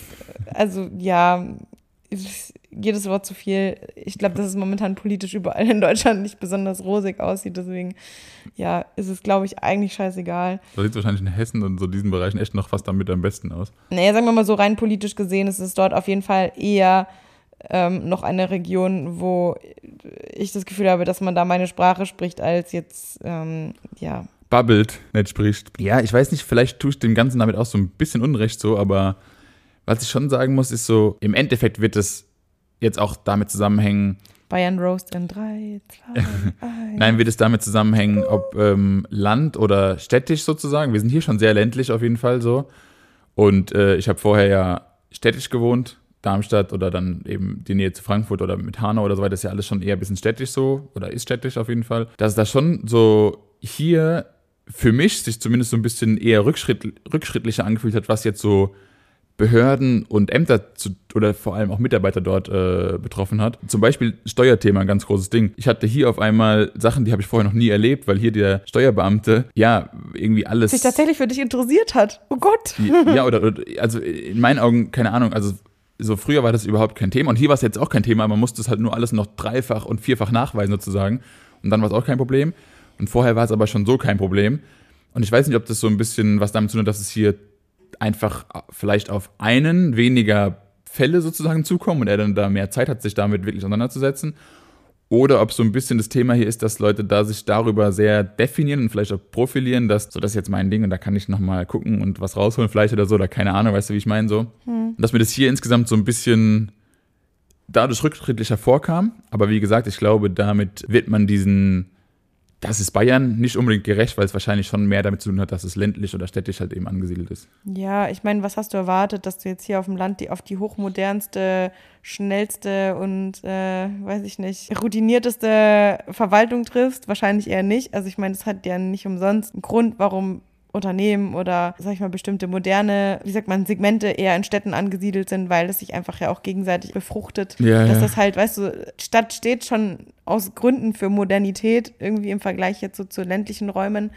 jedes Wort zu viel. Ich glaube, dass es momentan politisch überall in Deutschland nicht besonders rosig aussieht. Deswegen, ja, ist es, glaube ich, eigentlich scheißegal.
Da sieht es wahrscheinlich in Hessen und so diesen Bereichen echt noch fast damit am besten aus.
Naja, sagen wir mal so, rein politisch gesehen ist es dort auf jeden Fall eher noch eine Region, wo ich das Gefühl habe, dass man da meine Sprache spricht, als jetzt,
babbelt, nicht spricht. Ja, ich weiß nicht, vielleicht tue ich dem Ganzen damit auch so ein bisschen Unrecht so, aber was ich schon sagen muss, ist so, im Endeffekt wird es jetzt auch damit zusammenhängen.
Bayern Roast in 3, 2, 1.
Nein, wird es damit zusammenhängen, ob Land oder städtisch sozusagen. Wir sind hier schon sehr ländlich auf jeden Fall so. Und ich habe vorher ja städtisch gewohnt, Darmstadt oder dann eben die Nähe zu Frankfurt oder mit Hanau oder so weiter. Das ist ja alles schon eher ein bisschen städtisch so oder ist städtisch auf jeden Fall. Dass das schon so hier für mich sich zumindest so ein bisschen eher rückschrittlicher angefühlt hat, was jetzt so Behörden und Ämter oder vor allem auch Mitarbeiter dort betroffen hat. Zum Beispiel Steuerthema, ein ganz großes Ding. Ich hatte hier auf einmal Sachen, die habe ich vorher noch nie erlebt, weil hier der Steuerbeamte, ja, irgendwie alles...
sich tatsächlich für dich interessiert hat. Oh Gott.
Ja, oder also in meinen Augen, keine Ahnung, also so früher war das überhaupt kein Thema und hier war es jetzt auch kein Thema, man musste es halt nur alles noch 3-fach und 4-fach nachweisen sozusagen und dann war es auch kein Problem und vorher war es aber schon so kein Problem und ich weiß nicht, ob das so ein bisschen was damit zu tun hat, dass es hier einfach vielleicht auf einen weniger Fälle sozusagen zukommen und er dann da mehr Zeit hat, sich damit wirklich auseinanderzusetzen. Oder ob so ein bisschen das Thema hier ist, dass Leute da sich darüber sehr definieren und vielleicht auch profilieren, dass so, das ist jetzt mein Ding und da kann ich nochmal gucken und was rausholen vielleicht oder so, oder keine Ahnung, weißt du, wie ich meine so. Und dass mir das hier insgesamt so ein bisschen dadurch rückschrittlicher vorkam. Aber wie gesagt, ich glaube, damit wird man diesen, das ist Bayern, nicht unbedingt gerecht, weil es wahrscheinlich schon mehr damit zu tun hat, dass es ländlich oder städtisch halt eben angesiedelt ist.
Ja, ich meine, was hast du erwartet, dass du jetzt hier auf dem Land auf die hochmodernste, schnellste und, weiß ich nicht, routinierteste Verwaltung triffst? Wahrscheinlich eher nicht. Also ich meine, das hat ja nicht umsonst einen Grund, warum Unternehmen oder, sag ich mal, bestimmte moderne, wie sagt man, Segmente eher in Städten angesiedelt sind, weil das sich einfach ja auch gegenseitig befruchtet.
Ja,
dass
ja.
das halt, weißt du, Stadt steht schon aus Gründen für Modernität, irgendwie im Vergleich jetzt so zu ländlichen Räumen.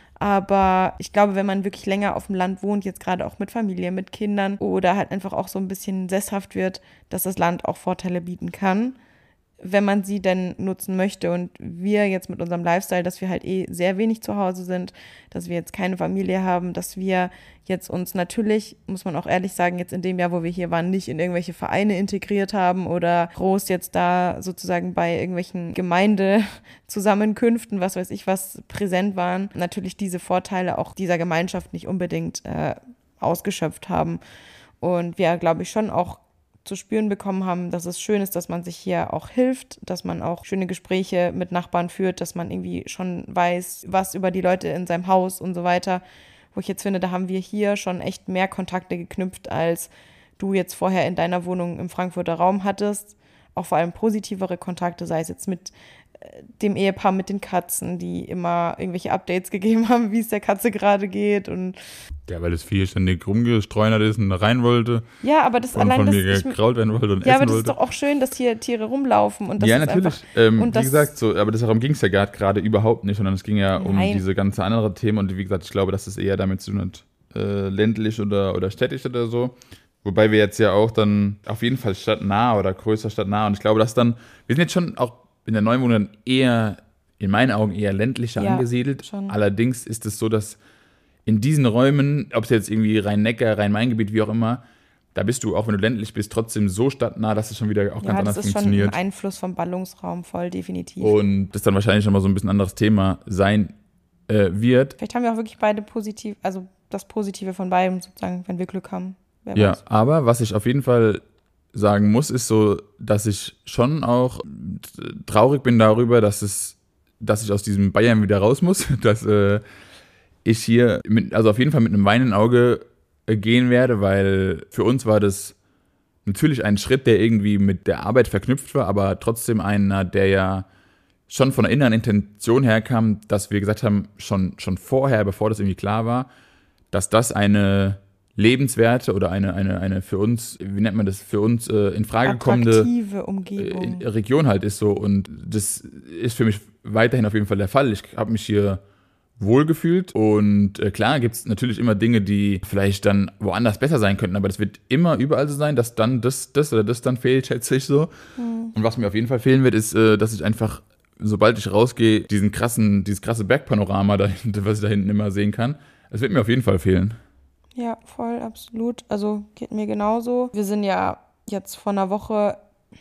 Aber ich glaube, wenn man wirklich länger auf dem Land wohnt, jetzt gerade auch mit Familie, mit Kindern oder halt einfach auch so ein bisschen sesshaft wird, dass das Land auch Vorteile bieten kann, wenn man sie denn nutzen möchte. Und wir jetzt mit unserem Lifestyle, dass wir halt sehr wenig zu Hause sind, dass wir jetzt keine Familie haben, dass wir jetzt uns natürlich, muss man auch ehrlich sagen, jetzt in dem Jahr, wo wir hier waren, nicht in irgendwelche Vereine integriert haben oder groß jetzt da sozusagen bei irgendwelchen Gemeindezusammenkünften, was weiß ich was, präsent waren, natürlich diese Vorteile auch dieser Gemeinschaft nicht unbedingt ausgeschöpft haben. Und wir, glaube ich, schon auch zu spüren bekommen haben, dass es schön ist, dass man sich hier auch hilft, dass man auch schöne Gespräche mit Nachbarn führt, dass man irgendwie schon weiß, was über die Leute in seinem Haus und so weiter, wo ich jetzt finde, da haben wir hier schon echt mehr Kontakte geknüpft, als du jetzt vorher in deiner Wohnung im Frankfurter Raum hattest. Auch vor allem positivere Kontakte, sei es jetzt mit dem Ehepaar mit den Katzen, die immer irgendwelche Updates gegeben haben, wie es der Katze gerade geht. Und
Ja, weil das Vieh ständig rumgestreunert ist und da rein wollte.
ja, aber das
Und
allein
von
das
mir gekrault werden wollte und
ja,
essen
aber das
wollte.
ist doch auch schön, dass hier Tiere rumlaufen und das
Ja,
ist
natürlich.
einfach, und
Wie
das,
gesagt, so, aber darum ging es ja gerade überhaupt nicht, sondern es ging ja um
Nein.
diese ganze andere Themen und wie gesagt, ich glaube, dass es eher damit zu tun hat, ländlich oder städtisch oder so. Wobei wir jetzt ja auch dann auf jeden Fall stadtnah oder größer stadtnah und ich glaube, dass dann, wir sind jetzt schon auch in der neuen Wohnung eher, in meinen Augen eher ländlicher
Ja,
angesiedelt.
schon.
Allerdings ist es so, dass in diesen Räumen, ob es jetzt irgendwie Rhein-Neckar, Rhein-Main-Gebiet, wie auch immer, da bist du, auch wenn du ländlich bist, trotzdem so stadtnah, dass es schon wieder auch ganz
ja,
anders
das ist schon
funktioniert.
ein Einfluss vom Ballungsraum, voll definitiv.
Und das dann wahrscheinlich nochmal so ein bisschen anderes Thema sein wird.
Vielleicht haben wir auch wirklich beide positiv, also das Positive von beidem sozusagen, wenn wir Glück haben. Wer
Ja,
weiß.
aber was ich auf jeden Fall sagen muss, ist so, dass ich schon auch traurig bin darüber, dass ich aus diesem Bayern wieder raus muss, dass ich hier also auf jeden Fall mit einem weinenden Auge gehen werde, weil für uns war das natürlich ein Schritt, der irgendwie mit der Arbeit verknüpft war, aber trotzdem einer, der ja schon von der inneren Intention herkam, dass wir gesagt haben, schon vorher, bevor das irgendwie klar war, dass das eine lebenswerte oder eine für uns, wie nennt man das, für uns in Frage kommende
Attraktive Umgebung.
Region halt ist so und das ist für mich weiterhin auf jeden Fall der Fall. Ich habe mich hier wohlgefühlt und klar gibt es natürlich immer Dinge, die vielleicht dann woanders besser sein könnten, aber das wird immer überall so sein, dass dann das oder das dann fehlt, schätze ich so. Und was mir auf jeden Fall fehlen wird, ist, dass ich einfach, sobald ich rausgehe, dieses krasse Bergpanorama dahinter, was ich da hinten immer sehen kann, es wird mir auf jeden Fall fehlen.
Ja, voll, absolut. Also geht mir genauso. Wir sind ja jetzt vor einer Woche,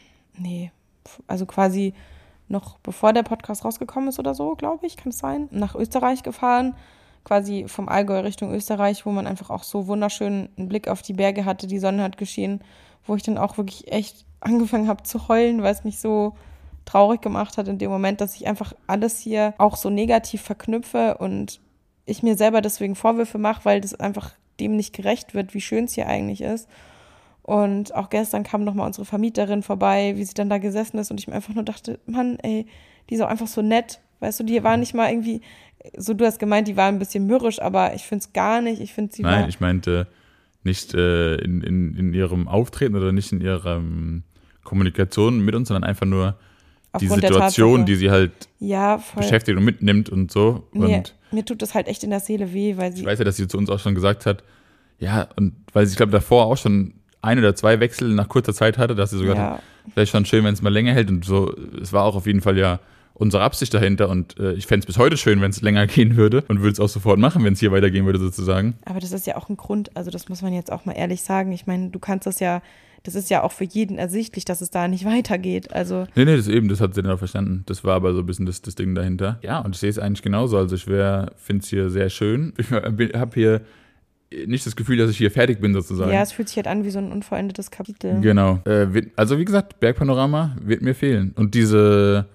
also quasi noch bevor der Podcast rausgekommen ist oder so, glaube ich, kann es sein, nach Österreich gefahren, quasi vom Allgäu Richtung Österreich, wo man einfach auch so wunderschön einen Blick auf die Berge hatte, die Sonne hat geschienen, wo ich dann auch wirklich echt angefangen habe zu heulen, weil es mich so traurig gemacht hat in dem Moment, dass ich einfach alles hier auch so negativ verknüpfe und ich mir selber deswegen Vorwürfe mache, weil das einfach dem nicht gerecht wird, wie schön es hier eigentlich ist. Und auch gestern kam nochmal unsere Vermieterin vorbei, wie sie dann da gesessen ist und ich mir einfach nur dachte, Mann, ey, die ist auch einfach so nett. Weißt du, die war nicht mal irgendwie, so du hast gemeint, die war ein bisschen mürrisch, aber ich finde es gar nicht. Ich finde sie
Nein, ich meinte nicht in ihrem Auftreten oder nicht in ihrer Kommunikation mit uns, sondern einfach nur die
aufgrund der
Situation,
Tatsache.
die sie halt
Ja, voll.
beschäftigt und mitnimmt und so. Und
Mir tut das halt echt in der Seele weh, weil
ich
sie,
weiß ja, dass sie zu uns auch schon gesagt hat, ja, und weil sie, ich glaube, davor auch schon 1 oder 2 Wechsel nach kurzer Zeit hatte, dass sie sogar
ja,
vielleicht schon schön, wenn es mal länger hält und so. Es war auch auf jeden Fall ja unsere Absicht dahinter und ich fände es bis heute schön, wenn es länger gehen würde und würde es auch sofort machen, wenn es hier weitergehen würde sozusagen.
aber das ist ja auch ein Grund, also das muss man jetzt auch mal ehrlich sagen. Ich meine, du kannst das ja das ist ja auch für jeden ersichtlich, dass es da nicht weitergeht. Also
Nee, das hat sie dann auch verstanden. Das war aber so ein bisschen das Ding dahinter. Ja, und ich sehe es eigentlich genauso. Also ich finde es hier sehr schön. Ich habe hier nicht das Gefühl, dass ich hier fertig bin sozusagen.
ja, es fühlt sich halt an wie so ein unvollendetes Kapitel.
Genau. Also wie gesagt, Bergpanorama wird mir fehlen. Und diese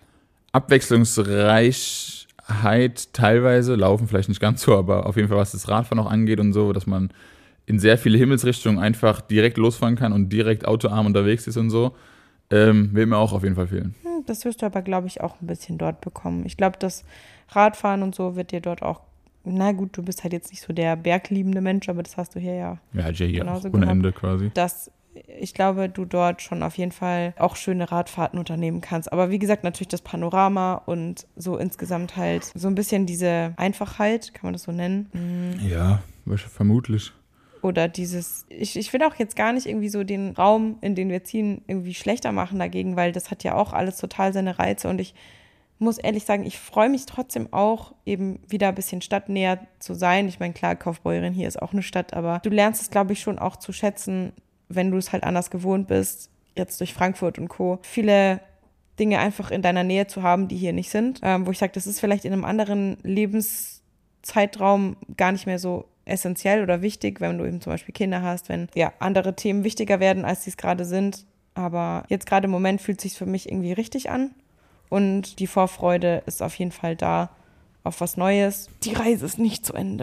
Abwechslungsreichheit teilweise, laufen vielleicht nicht ganz so, aber auf jeden Fall, was das Radfahren noch angeht und so, dass man in sehr viele Himmelsrichtungen einfach direkt losfahren kann und direkt autoarm unterwegs ist und so, wird mir auch auf jeden Fall fehlen.
Das wirst du aber, glaube ich, auch ein bisschen dort bekommen. Ich glaube, das Radfahren und so wird dir dort auch, na gut, du bist halt jetzt nicht so der bergliebende Mensch, aber das hast du hier ja.
Ja, hat ja hier
Genauso
auch ohne
gehabt.
Ende quasi.
Dass ich glaube, du dort schon auf jeden Fall auch schöne Radfahrten unternehmen kannst. Aber wie gesagt, natürlich das Panorama und so insgesamt halt so ein bisschen diese Einfachheit, kann man das so nennen?
Ja, vermutlich.
Oder dieses, ich will auch jetzt gar nicht irgendwie so den Raum, in den wir ziehen, irgendwie schlechter machen dagegen, weil das hat ja auch alles total seine Reize und ich muss ehrlich sagen, ich freue mich trotzdem auch, eben wieder ein bisschen stadtnäher zu sein. Ich meine, klar, Kaufbeuren hier ist auch eine Stadt, aber du lernst es, glaube ich, schon auch zu schätzen, wenn du es halt anders gewohnt bist, jetzt durch Frankfurt und Co., viele Dinge einfach in deiner Nähe zu haben, die hier nicht sind, wo ich sage, das ist vielleicht in einem anderen Lebenszeitraum gar nicht mehr so essentiell oder wichtig, wenn du eben zum Beispiel Kinder hast, wenn ja andere Themen wichtiger werden, als sie es gerade sind. Aber jetzt gerade im Moment fühlt es sich für mich irgendwie richtig an. Und die Vorfreude ist auf jeden Fall da auf was Neues. Die Reise ist nicht zu Ende.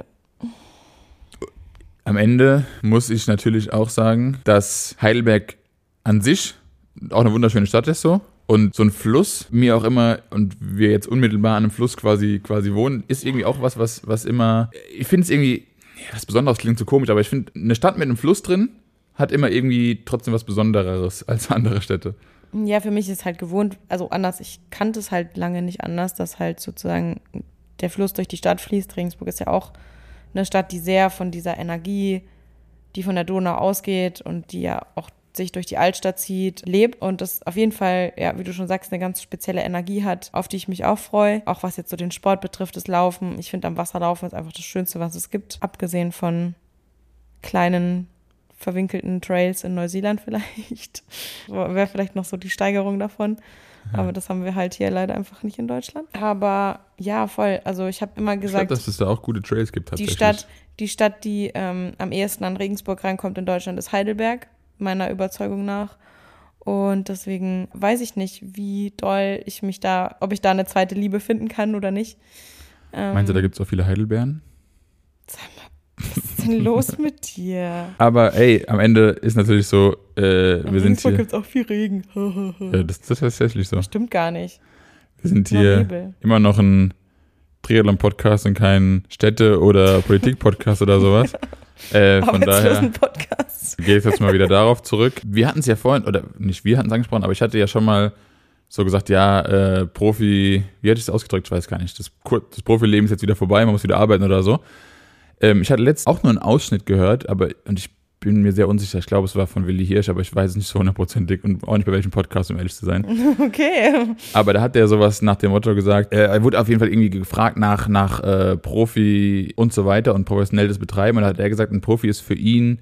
Am Ende muss ich natürlich auch sagen, dass Heidelberg an sich auch eine wunderschöne Stadt ist so. Und so ein Fluss, mir auch immer, und wir jetzt unmittelbar an einem Fluss quasi wohnen, ist irgendwie auch was immer, ich finde es irgendwie, ja, was Besonderes klingt so komisch, aber ich finde, eine Stadt mit einem Fluss drin hat immer irgendwie trotzdem was Besondereres als andere Städte.
Ja, für mich ist halt gewohnt, also anders, ich kannte es halt lange nicht anders, dass halt sozusagen der Fluss durch die Stadt fließt. Regensburg ist ja auch eine Stadt, die sehr von dieser Energie, die von der Donau ausgeht und die ja auch sich durch die Altstadt zieht, lebt und das auf jeden Fall, ja, wie du schon sagst, eine ganz spezielle Energie hat, auf die ich mich auch freue. Auch was jetzt so den Sport betrifft, das Laufen. Ich finde, am Wasser laufen ist einfach das Schönste, was es gibt. Abgesehen von kleinen, verwinkelten Trails in Neuseeland vielleicht. Wäre vielleicht noch so die Steigerung davon. Aber das haben wir halt hier leider einfach nicht in Deutschland. Aber ja, voll. Also ich habe immer gesagt,
Ich glaube, dass es da auch gute Trails gibt tatsächlich.
die Stadt, die am ehesten an Regensburg reinkommt in Deutschland, ist Heidelberg, meiner Überzeugung nach. Und deswegen weiß ich nicht, wie doll ich mich da, ob ich da eine zweite Liebe finden kann oder nicht.
Meinst du, da gibt es auch viele Heidelbeeren?
Sag mal, was ist denn los mit dir?
Aber ey, am Ende ist natürlich so, wir sind
Regensburg
hier.
gibt es auch viel Regen.
Ja, das ist tatsächlich so.
Stimmt gar nicht.
Wir sind
Nur
hier
Nebel.
immer noch ein Triathlon-Podcast und kein Städte- oder Politik-Podcast oder sowas. Von daher
Arbeitslosen Podcast.
gehe ich jetzt mal wieder darauf zurück. Wir hatten es ja vorhin, oder nicht wir hatten es angesprochen, aber ich hatte ja schon mal so gesagt, ja, Profi, wie hatte ich es ausgedrückt? Ich weiß gar nicht. Das Profileben ist jetzt wieder vorbei, man muss wieder arbeiten oder so. Ich hatte letztens auch nur einen Ausschnitt gehört, und ich bin mir sehr unsicher. Ich glaube, es war von Willi Hirsch, aber ich weiß es nicht so 100%ig und auch nicht bei welchem Podcast, um ehrlich zu sein.
Okay.
Aber da hat der sowas nach dem Motto gesagt, er wurde auf jeden Fall irgendwie gefragt nach Profi und so weiter und professionelles Betreiben. Und da hat er gesagt, ein Profi ist für ihn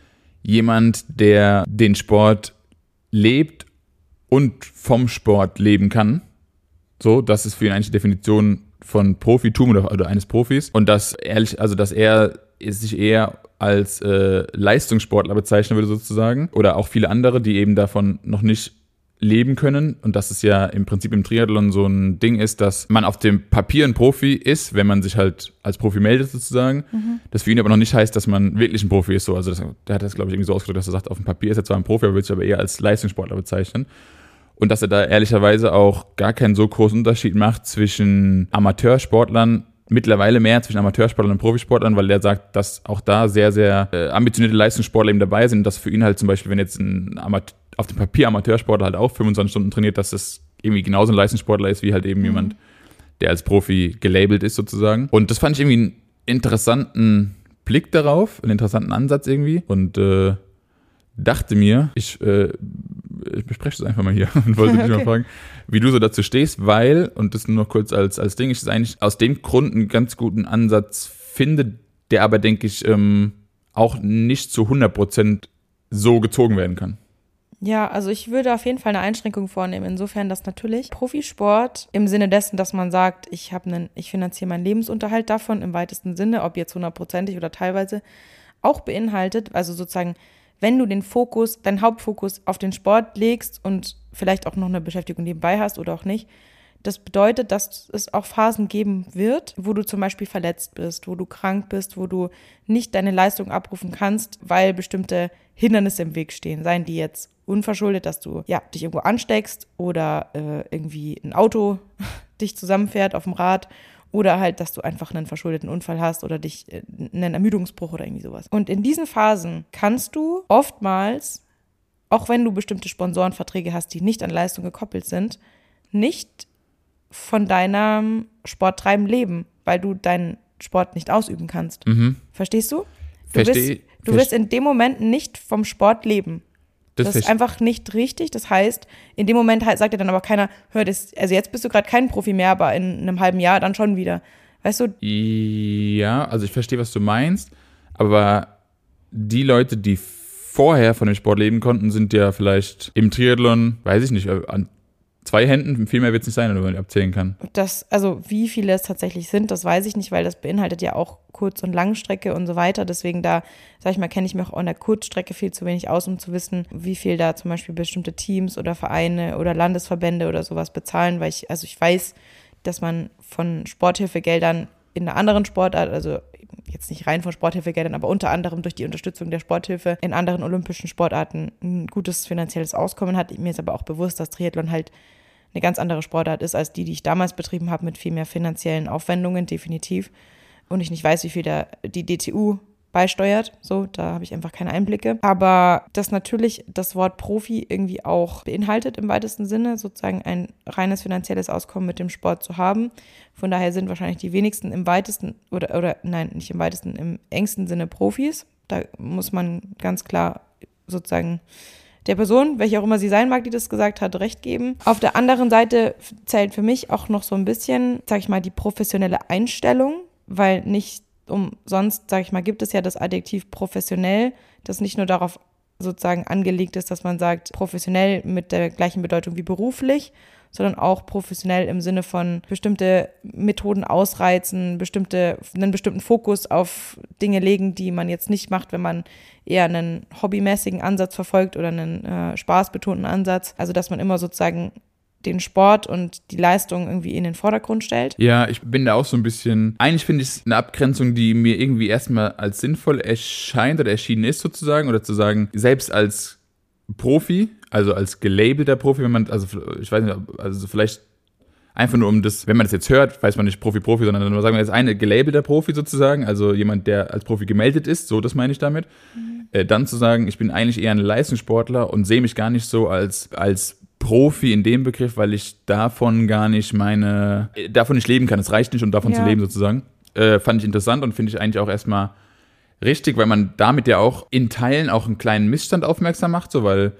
jemand, der den Sport lebt und vom Sport leben kann. So, das ist für ihn eigentlich die Definition von Profitum oder eines Profis. Und dass er sich eher als Leistungssportler bezeichnen würde sozusagen. Oder auch viele andere, die eben davon noch nicht leben können. Und dass es ja im Prinzip im Triathlon so ein Ding ist, dass man auf dem Papier ein Profi ist, wenn man sich halt als Profi meldet sozusagen. Das für ihn aber noch nicht heißt, dass man wirklich ein Profi ist. So. Also der hat das, glaube ich, irgendwie so ausgedrückt, dass er sagt, auf dem Papier ist er zwar ein Profi, aber will sich aber eher als Leistungssportler bezeichnen. Und dass er da ehrlicherweise auch gar keinen so großen Unterschied macht zwischen Amateursportlern, mittlerweile mehr zwischen Amateursportlern und Profisportlern, weil der sagt, dass auch da sehr, sehr ambitionierte Leistungssportler eben dabei sind, dass für ihn halt zum Beispiel, wenn jetzt auf dem Papier Amateursportler halt auch 25 Stunden trainiert, dass das irgendwie genauso ein Leistungssportler ist, wie halt eben jemand, der als Profi gelabelt ist sozusagen. Und das fand ich irgendwie einen interessanten Blick darauf, einen interessanten Ansatz irgendwie und dachte mir, ich bespreche das einfach mal hier und wollte dich mal fragen, wie du so dazu stehst, weil, und das nur noch kurz als Ding, ich das eigentlich aus dem Grund einen ganz guten Ansatz finde, der aber, denke ich, auch nicht zu 100% so gezogen werden kann.
Ja, also ich würde auf jeden Fall eine Einschränkung vornehmen, insofern, dass natürlich Profisport im Sinne dessen, dass man sagt, ich finanziere meinen Lebensunterhalt davon im weitesten Sinne, ob jetzt 100% oder teilweise, auch beinhaltet, also sozusagen, wenn du deinen Hauptfokus auf den Sport legst und vielleicht auch noch eine Beschäftigung nebenbei hast oder auch nicht, das bedeutet, dass es auch Phasen geben wird, wo du zum Beispiel verletzt bist, wo du krank bist, wo du nicht deine Leistung abrufen kannst, weil bestimmte Hindernisse im Weg stehen. Seien die jetzt unverschuldet, dass du dich irgendwo ansteckst oder irgendwie ein Auto dich zusammenfährt auf dem Rad oder halt, dass du einfach einen verschuldeten Unfall hast oder einen Ermüdungsbruch oder irgendwie sowas. Und in diesen Phasen kannst du oftmals, auch wenn du bestimmte Sponsorenverträge hast, die nicht an Leistung gekoppelt sind, nicht von deinem Sporttreiben leben, weil du deinen Sport nicht ausüben kannst. Verstehst du? Du wirst in dem Moment nicht vom Sport leben. Das ist einfach nicht richtig. Das heißt, in dem Moment sagt dir dann aber keiner, also jetzt bist du gerade kein Profi mehr, aber in einem halben Jahr dann schon wieder. Weißt du?
Ja, also ich verstehe, was du meinst, aber die Leute, die vorher von dem Sport leben konnten, sind ja vielleicht im Triathlon, weiß ich nicht, an 2 Händen, viel mehr wird es nicht sein, wenn man abzählen kann.
Also wie viele es tatsächlich sind, das weiß ich nicht, weil das beinhaltet ja auch Kurz- und Langstrecke und so weiter. Deswegen kenne ich mich auch an der Kurzstrecke viel zu wenig aus, um zu wissen, wie viel da zum Beispiel bestimmte Teams oder Vereine oder Landesverbände oder sowas bezahlen, weil ich weiß, dass man von Sporthilfegeldern in einer anderen Sportart, also jetzt nicht rein von Sporthilfegeldern, aber unter anderem durch die Unterstützung der Sporthilfe in anderen olympischen Sportarten ein gutes finanzielles Auskommen hat. Mir ist aber auch bewusst, dass Triathlon halt eine ganz andere Sportart ist als die ich damals betrieben habe, mit viel mehr finanziellen Aufwendungen, definitiv. Und ich nicht weiß, wie viel die DTU beisteuert. So, da habe ich einfach keine Einblicke. Aber dass natürlich das Wort Profi irgendwie auch beinhaltet im weitesten Sinne, sozusagen ein reines finanzielles Auskommen mit dem Sport zu haben. Von daher sind wahrscheinlich die wenigsten im weitesten nicht im weitesten, im engsten Sinne Profis. Da muss man ganz klar sozusagen der Person, welche auch immer sie sein mag, die das gesagt hat, recht geben. Auf der anderen Seite zählt für mich auch noch so ein bisschen, sag ich mal, die professionelle Einstellung, weil nicht umsonst, sag ich mal, gibt es ja das Adjektiv professionell, das nicht nur darauf sozusagen angelegt ist, dass man sagt, professionell mit der gleichen Bedeutung wie beruflich, sondern auch professionell im Sinne von bestimmte Methoden ausreizen, einen bestimmten Fokus auf Dinge legen, die man jetzt nicht macht, wenn man eher einen hobbymäßigen Ansatz verfolgt oder einen spaßbetonten Ansatz. Also dass man immer sozusagen den Sport und die Leistung irgendwie in den Vordergrund stellt.
Ja, ich bin da auch so ein bisschen, eigentlich finde ich es eine Abgrenzung, die mir irgendwie erstmal als sinnvoll erscheint oder erschienen ist sozusagen, oder zu sagen, selbst als Profi, also als gelabelter Profi, wenn man, also ich weiß nicht, also vielleicht einfach nur um das, wenn man das jetzt hört, weiß man nicht Profi, sondern nur sagen wir jetzt eine gelabelter Profi sozusagen, also jemand, der als Profi gemeldet ist, so das meine ich damit. Dann zu sagen, ich bin eigentlich eher ein Leistungssportler und sehe mich gar nicht so als Profi in dem Begriff, weil ich davon nicht leben kann. Es reicht nicht, um davon zu leben sozusagen. Fand ich interessant und finde ich eigentlich auch erstmal richtig, weil man damit ja auch in Teilen auch einen kleinen Missstand aufmerksam macht, so weil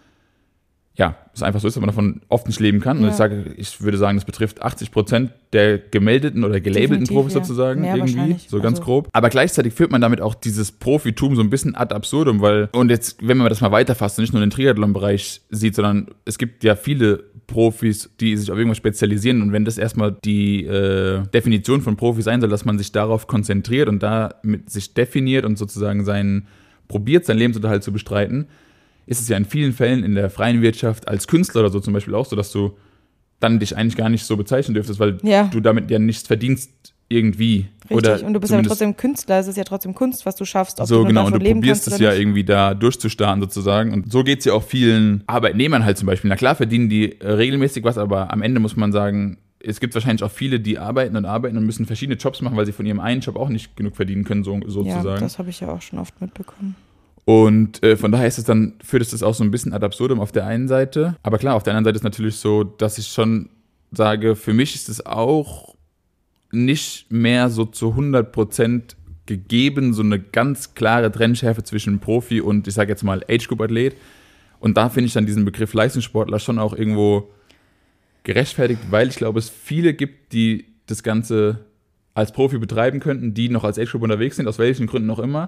es einfach so ist, dass man davon oft nicht leben kann. Und ich würde sagen, das betrifft 80% der gemeldeten oder gelabelten Profis sozusagen, irgendwie, so ganz grob. Aber gleichzeitig führt man damit auch dieses Profitum so ein bisschen ad absurdum, und jetzt, wenn man das mal weiterfasst und nicht nur den Triathlon-Bereich sieht, sondern es gibt ja viele Profis, die sich auf irgendwas spezialisieren, und wenn das erstmal die Definition von Profi sein soll, dass man sich darauf konzentriert und damit sich definiert und sozusagen probiert, seinen Lebensunterhalt zu bestreiten, ist es ja in vielen Fällen in der freien Wirtschaft als Künstler oder so zum Beispiel auch so, dass du dann dich eigentlich gar nicht so bezeichnen dürftest, weil du damit ja nichts verdienst irgendwie.
Richtig,
oder
und du bist ja trotzdem Künstler, es ist ja trotzdem Kunst, was du schaffst. Ob
so,
du
genau, und du
leben
probierst es ja irgendwie da durchzustarten sozusagen. Und so geht es ja auch vielen Arbeitnehmern halt zum Beispiel. Na klar verdienen die regelmäßig was, aber am Ende muss man sagen, es gibt wahrscheinlich auch viele, die arbeiten und müssen verschiedene Jobs machen, weil sie von ihrem einen Job auch nicht genug verdienen können, sozusagen.
Ja, das habe ich ja auch schon oft mitbekommen.
Und von daher führt es das auch so ein bisschen ad absurdum auf der einen Seite. Aber klar, auf der anderen Seite ist natürlich so, dass ich schon sage, für mich ist es auch nicht mehr so zu 100% gegeben, so eine ganz klare Trennschärfe zwischen Profi und, ich sage jetzt mal, Age-Group-Athlet. Und da finde ich dann diesen Begriff Leistungssportler schon auch irgendwo gerechtfertigt, weil ich glaube, es viele gibt, die das Ganze als Profi betreiben könnten, die noch als Age-Group unterwegs sind, aus welchen Gründen auch immer.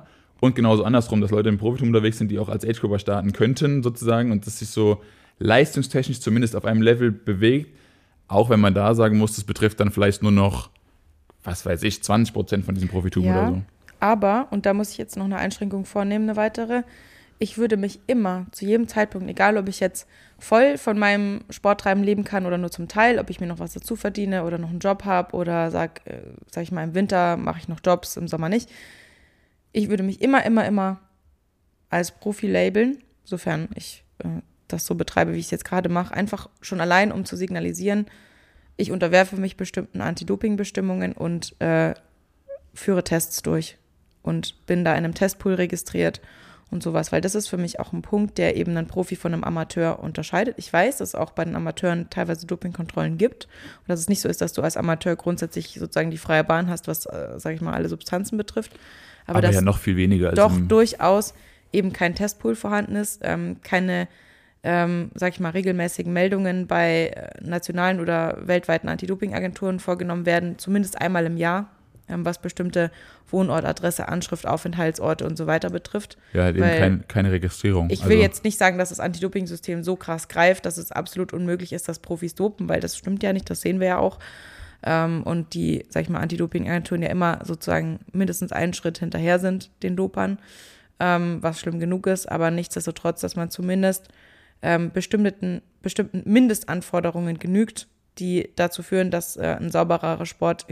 Und genauso andersrum, dass Leute im Profitum unterwegs sind, die auch als Age-Grouper starten könnten sozusagen und das sich so leistungstechnisch zumindest auf einem Level bewegt, auch wenn man da sagen muss, das betrifft dann vielleicht nur noch, was weiß ich, 20% von diesem Profitum oder so.
Aber, und da muss ich jetzt noch eine Einschränkung vornehmen, eine weitere, ich würde mich immer, zu jedem Zeitpunkt, egal ob ich jetzt voll von meinem Sporttreiben leben kann oder nur zum Teil, ob ich mir noch was dazu verdiene oder noch einen Job habe oder sag ich mal, im Winter mache ich noch Jobs, im Sommer nicht. Ich würde mich immer als Profi labeln, sofern ich das so betreibe, wie ich es jetzt gerade mache, einfach schon allein, um zu signalisieren, ich unterwerfe mich bestimmten Anti-Doping-Bestimmungen und führe Tests durch und bin da in einem Testpool registriert und sowas, weil das ist für mich auch ein Punkt, der eben einen Profi von einem Amateur unterscheidet. Ich weiß, dass es auch bei den Amateuren teilweise Dopingkontrollen gibt und dass es nicht so ist, dass du als Amateur grundsätzlich sozusagen die freie Bahn hast, was, sage ich mal, alle Substanzen betrifft.
Aber ja noch viel weniger. Als
doch durchaus eben kein Testpool vorhanden ist, keine, sage ich mal, regelmäßigen Meldungen bei nationalen oder weltweiten Anti-Doping-Agenturen vorgenommen werden, zumindest einmal im Jahr, was bestimmte Wohnort, Adresse, Anschrift, Aufenthaltsorte und so weiter betrifft.
Ja, halt eben keine Registrierung.
Ich will jetzt nicht sagen, dass das Anti-Doping-System so krass greift, dass es absolut unmöglich ist, dass Profis dopen, weil das stimmt ja nicht, das sehen wir ja auch. Und die, sag ich mal, Anti-Doping-Agenturen ja immer sozusagen mindestens einen Schritt hinterher sind, den Dopern, was schlimm genug ist, aber nichtsdestotrotz, dass man zumindest bestimmten Mindestanforderungen genügt, die dazu führen, dass ein sauberer Sport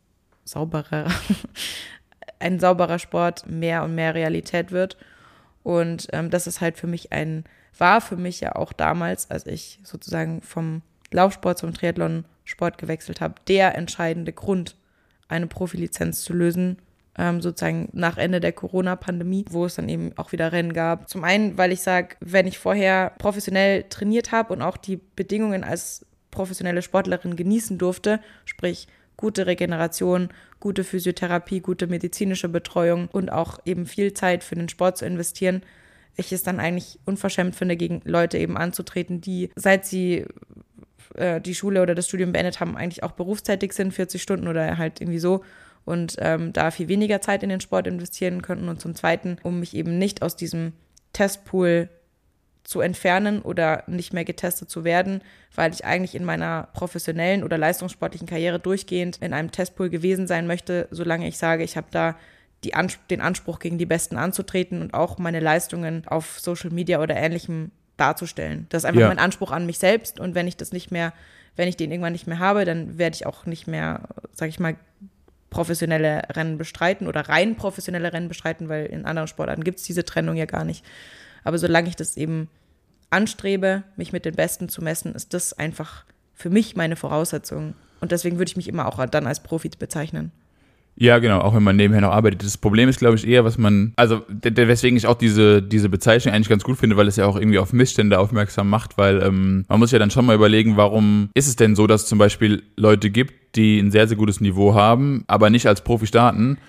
mehr und mehr Realität wird. Und das ist halt war für mich ja auch damals, als ich sozusagen vom Laufsport zum Triathlon-Sport gewechselt habe, der entscheidende Grund, eine Profilizenz zu lösen, sozusagen nach Ende der Corona-Pandemie, wo es dann eben auch wieder Rennen gab. Zum einen, weil ich sage, wenn ich vorher professionell trainiert habe und auch die Bedingungen als professionelle Sportlerin genießen durfte, sprich gute Regeneration, gute Physiotherapie, gute medizinische Betreuung und auch eben viel Zeit für den Sport zu investieren, ich es dann eigentlich unverschämt finde, gegen Leute eben anzutreten, die, seit sie die Schule oder das Studium beendet haben, eigentlich auch berufstätig sind, 40 Stunden oder halt irgendwie so und da viel weniger Zeit in den Sport investieren könnten. Und zum Zweiten, um mich eben nicht aus diesem Testpool zu entfernen oder nicht mehr getestet zu werden, weil ich eigentlich in meiner professionellen oder leistungssportlichen Karriere durchgehend in einem Testpool gewesen sein möchte, solange ich sage, ich habe da den Anspruch, gegen die Besten anzutreten und auch meine Leistungen auf Social Media oder Ähnlichem darzustellen. Das ist einfach mein Anspruch an mich selbst und wenn ich den irgendwann nicht mehr habe, dann werde ich auch nicht mehr, sage ich mal, professionelle Rennen bestreiten oder rein professionelle Rennen bestreiten, weil in anderen Sportarten gibt es diese Trennung ja gar nicht. Aber solange ich das eben anstrebe, mich mit den Besten zu messen, ist das einfach für mich meine Voraussetzung. Und deswegen würde ich mich immer auch dann als Profi bezeichnen.
Ja, genau, auch wenn man nebenher noch arbeitet. Das Problem ist, glaube ich, eher, weswegen ich auch diese Bezeichnung eigentlich ganz gut finde, weil es ja auch irgendwie auf Missstände aufmerksam macht, weil man muss ja dann schon mal überlegen, warum ist es denn so, dass es zum Beispiel Leute gibt, die ein sehr, sehr gutes Niveau haben, aber nicht als Profi starten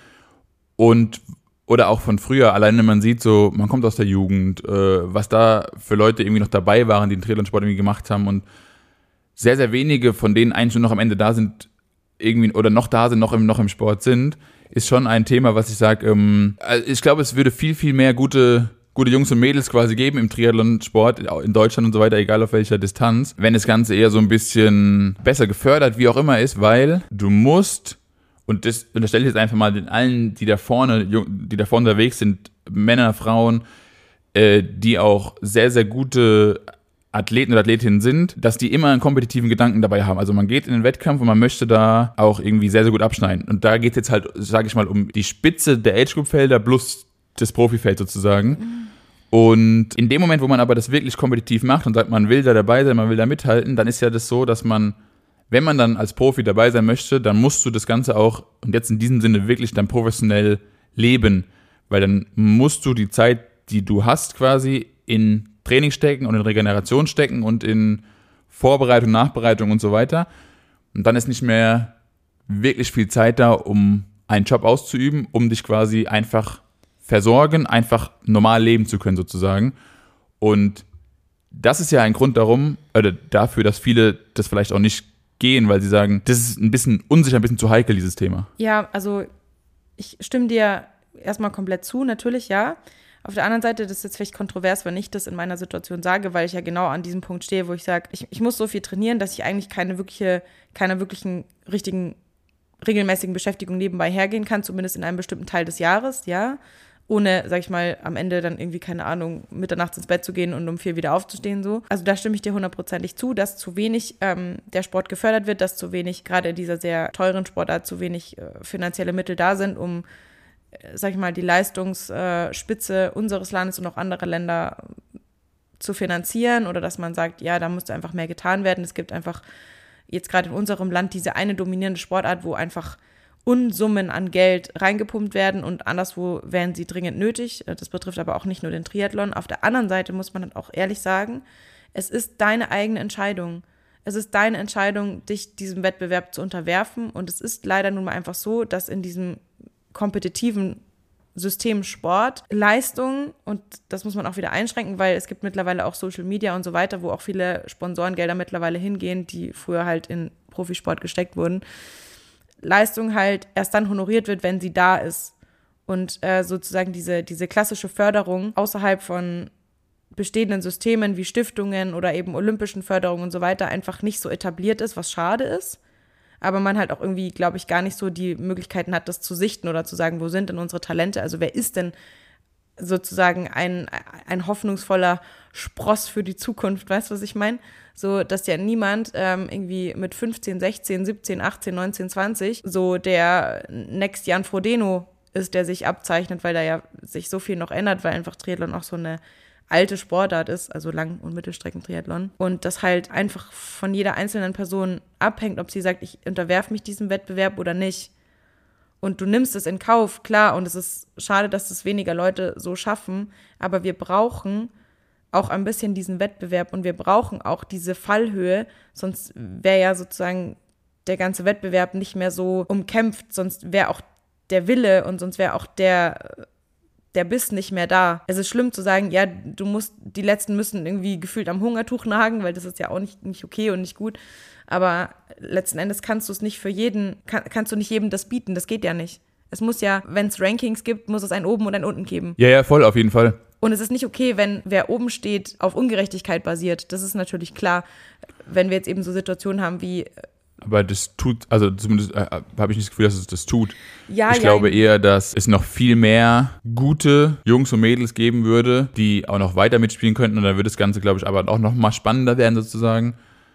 oder auch von früher, alleine man sieht so, man kommt aus der Jugend, was da für Leute irgendwie noch dabei waren, die den Triathlon-Sport irgendwie gemacht haben und sehr, sehr wenige von denen eigentlich nur noch am Ende da sind, irgendwie oder noch da sind, noch im Sport sind, ist schon ein Thema, was ich sage, ich glaube, es würde viel, viel mehr gute Jungs und Mädels quasi geben im Triathlon-Sport, in Deutschland und so weiter, egal auf welcher Distanz, wenn das Ganze eher so ein bisschen besser gefördert, wie auch immer ist, weil du musst, und das unterstelle ich jetzt einfach mal den allen, die da vorne unterwegs sind, Männer, Frauen, die auch sehr, sehr gute Athleten oder Athletinnen sind, dass die immer einen kompetitiven Gedanken dabei haben. Also man geht in den Wettkampf und man möchte da auch irgendwie sehr, sehr gut abschneiden. Und da geht es jetzt halt, sage ich mal, um die Spitze der Age-Group-Felder plus das Profifeld sozusagen. Und in dem Moment, wo man aber das wirklich kompetitiv macht und sagt, man will da dabei sein, man will da mithalten, dann ist ja das so, dass man, wenn man dann als Profi dabei sein möchte, dann musst du das Ganze auch, und jetzt in diesem Sinne wirklich dann professionell leben. Weil dann musst du die Zeit, die du hast quasi, in Training stecken und in Regeneration stecken und in Vorbereitung, Nachbereitung und so weiter. Und dann ist nicht mehr wirklich viel Zeit da, um einen Job auszuüben, um dich quasi einfach versorgen, einfach normal leben zu können sozusagen. Und das ist ja ein Grund dafür, dass viele das vielleicht auch nicht gehen, weil sie sagen, das ist ein bisschen unsicher, ein bisschen zu heikel, dieses Thema.
Ja, also ich stimme dir erstmal komplett zu, natürlich, ja. Auf der anderen Seite, das ist jetzt vielleicht kontrovers, wenn ich das in meiner Situation sage, weil ich ja genau an diesem Punkt stehe, wo ich sage, ich muss so viel trainieren, dass ich eigentlich keiner wirklichen, richtigen, regelmäßigen Beschäftigung nebenbei hergehen kann, zumindest in einem bestimmten Teil des Jahres, ja. Ohne, sag ich mal, am Ende dann irgendwie, keine Ahnung, mitternachts ins Bett zu gehen und um 4 wieder aufzustehen, so. Also da stimme ich dir 100%ig zu, dass zu wenig der Sport gefördert wird, dass zu wenig, gerade in dieser sehr teuren Sportart, zu wenig finanzielle Mittel da sind, um, sag ich mal, die Leistungsspitze unseres Landes und auch anderer Länder zu finanzieren oder dass man sagt, ja, da müsste einfach mehr getan werden. Es gibt einfach jetzt gerade in unserem Land diese eine dominierende Sportart, wo einfach Unsummen an Geld reingepumpt werden und anderswo wären sie dringend nötig. Das betrifft aber auch nicht nur den Triathlon. Auf der anderen Seite muss man dann auch ehrlich sagen, es ist deine eigene Entscheidung. Es ist deine Entscheidung, dich diesem Wettbewerb zu unterwerfen und es ist leider nun mal einfach so, dass in diesem kompetitiven System Sport Leistung, und das muss man auch wieder einschränken, weil es gibt mittlerweile auch Social Media und so weiter, wo auch viele Sponsorengelder mittlerweile hingehen, die früher halt in Profisport gesteckt wurden, Leistung halt erst dann honoriert wird, wenn sie da ist. Und sozusagen diese klassische Förderung außerhalb von bestehenden Systemen wie Stiftungen oder eben olympischen Förderungen und so weiter einfach nicht so etabliert ist, was schade ist. Aber man halt auch irgendwie, glaube ich, gar nicht so die Möglichkeiten hat, das zu sichten oder zu sagen, wo sind denn unsere Talente? Also wer ist denn sozusagen ein hoffnungsvoller Spross für die Zukunft? Weißt du, was ich meine? So, dass ja niemand irgendwie mit 15, 16, 17, 18, 19, 20 so der Next Jan Frodeno ist, der sich abzeichnet, weil da ja sich so viel noch ändert, weil einfach Triathlon auch so eine alte Sportart ist, also Lang- und Mittelstreckentriathlon. Und das halt einfach von jeder einzelnen Person abhängt, ob sie sagt, ich unterwerfe mich diesem Wettbewerb oder nicht. Und du nimmst es in Kauf, klar, und es ist schade, dass es weniger Leute so schaffen, aber wir brauchen auch ein bisschen diesen Wettbewerb und wir brauchen auch diese Fallhöhe, sonst wäre ja sozusagen der ganze Wettbewerb nicht mehr so umkämpft, sonst wäre auch der Wille und sonst wäre auch der Biss nicht mehr da. Es ist schlimm zu sagen, ja, die Letzten müssen irgendwie gefühlt am Hungertuch nagen, weil das ist ja auch nicht okay und nicht gut. Aber letzten Endes kannst du es nicht für jeden, kannst du nicht jedem das bieten, das geht ja nicht. Es muss ja, wenn es Rankings gibt, muss es ein Oben und ein Unten geben.
Ja, voll, auf jeden Fall.
Und es ist nicht okay, wenn wer oben steht, auf Ungerechtigkeit basiert. Das ist natürlich klar, wenn wir jetzt eben so Situationen haben wie
Aber das tut, also zumindest habe ich nicht das Gefühl, dass es das tut.
Ja,
ich glaube eher, dass es noch viel mehr gute Jungs und Mädels geben würde, die auch noch weiter mitspielen könnten. Und dann würde das Ganze, glaube ich, aber auch noch mal spannender werden sozusagen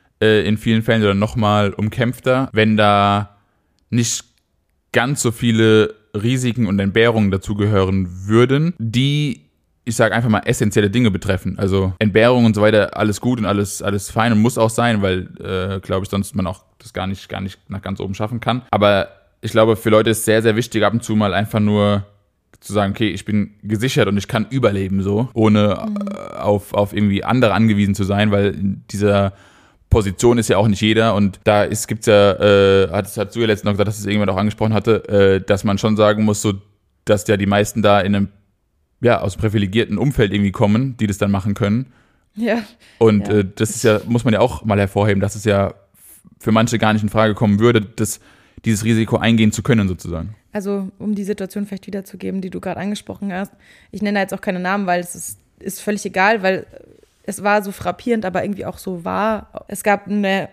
in vielen Fällen oder noch mal umkämpfter, wenn da nicht ganz so viele Risiken und Entbehrungen dazugehören würden, die, ich sage einfach mal, essentielle Dinge betreffen. Also Entbehrungen und so weiter, alles gut und alles fein und muss auch sein, weil, glaube ich, sonst man auch das gar nicht nach ganz oben schaffen kann. Aber ich glaube, für Leute ist es sehr, sehr wichtig, ab und zu mal einfach nur zu sagen, okay, ich bin gesichert und ich kann überleben so, ohne auf irgendwie andere angewiesen zu sein, weil in dieser Position ist ja auch nicht jeder und da gibt's ja, hast du ja letztens noch gesagt, dass es irgendjemand auch angesprochen hatte, dass man schon sagen muss, so, dass ja die meisten da in einem aus privilegierten Umfeld irgendwie kommen, die das dann machen können.
Ja.
Und das ist ja, muss man ja auch mal hervorheben, dass es ja für manche gar nicht in Frage kommen würde, dieses Risiko eingehen zu können sozusagen.
Also um die Situation vielleicht wiederzugeben, die du gerade angesprochen hast. Ich nenne jetzt auch keine Namen, weil es ist völlig egal, weil es war so frappierend, aber irgendwie auch so wahr. Es gab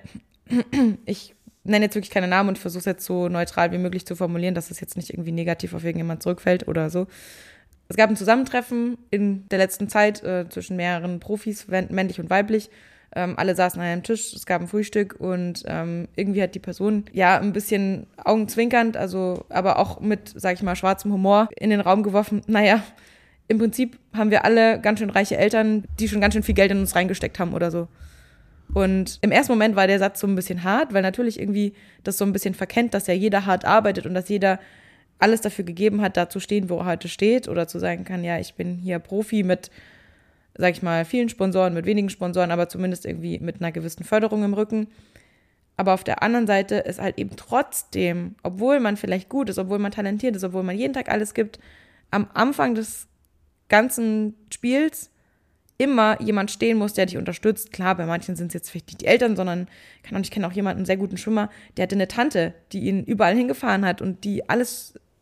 ich nenne jetzt wirklich keine Namen und versuche es jetzt so neutral wie möglich zu formulieren, dass es jetzt nicht irgendwie negativ auf irgendjemand zurückfällt oder so. Es gab ein Zusammentreffen in der letzten Zeit zwischen mehreren Profis, männlich und weiblich. Alle saßen an einem Tisch, es gab ein Frühstück und irgendwie hat die Person ein bisschen augenzwinkernd, also aber auch mit, sag ich mal, schwarzem Humor in den Raum geworfen. Naja, im Prinzip haben wir alle ganz schön reiche Eltern, die schon ganz schön viel Geld in uns reingesteckt haben oder so. Und im ersten Moment war der Satz so ein bisschen hart, weil natürlich irgendwie das so ein bisschen verkennt, dass ja jeder hart arbeitet und dass jeder alles dafür gegeben hat, da zu stehen, wo er heute steht oder zu sagen kann, ja, ich bin hier Profi mit, sag ich mal, vielen Sponsoren, mit wenigen Sponsoren, aber zumindest irgendwie mit einer gewissen Förderung im Rücken. Aber auf der anderen Seite ist halt eben trotzdem, obwohl man vielleicht gut ist, obwohl man talentiert ist, obwohl man jeden Tag alles gibt, am Anfang des ganzen Spiels immer jemand stehen muss, der dich unterstützt. Klar, bei manchen sind es jetzt vielleicht nicht die Eltern, sondern ich kenne auch jemanden, einen sehr guten Schwimmer, der hatte eine Tante, die ihn überall hingefahren hat und die alles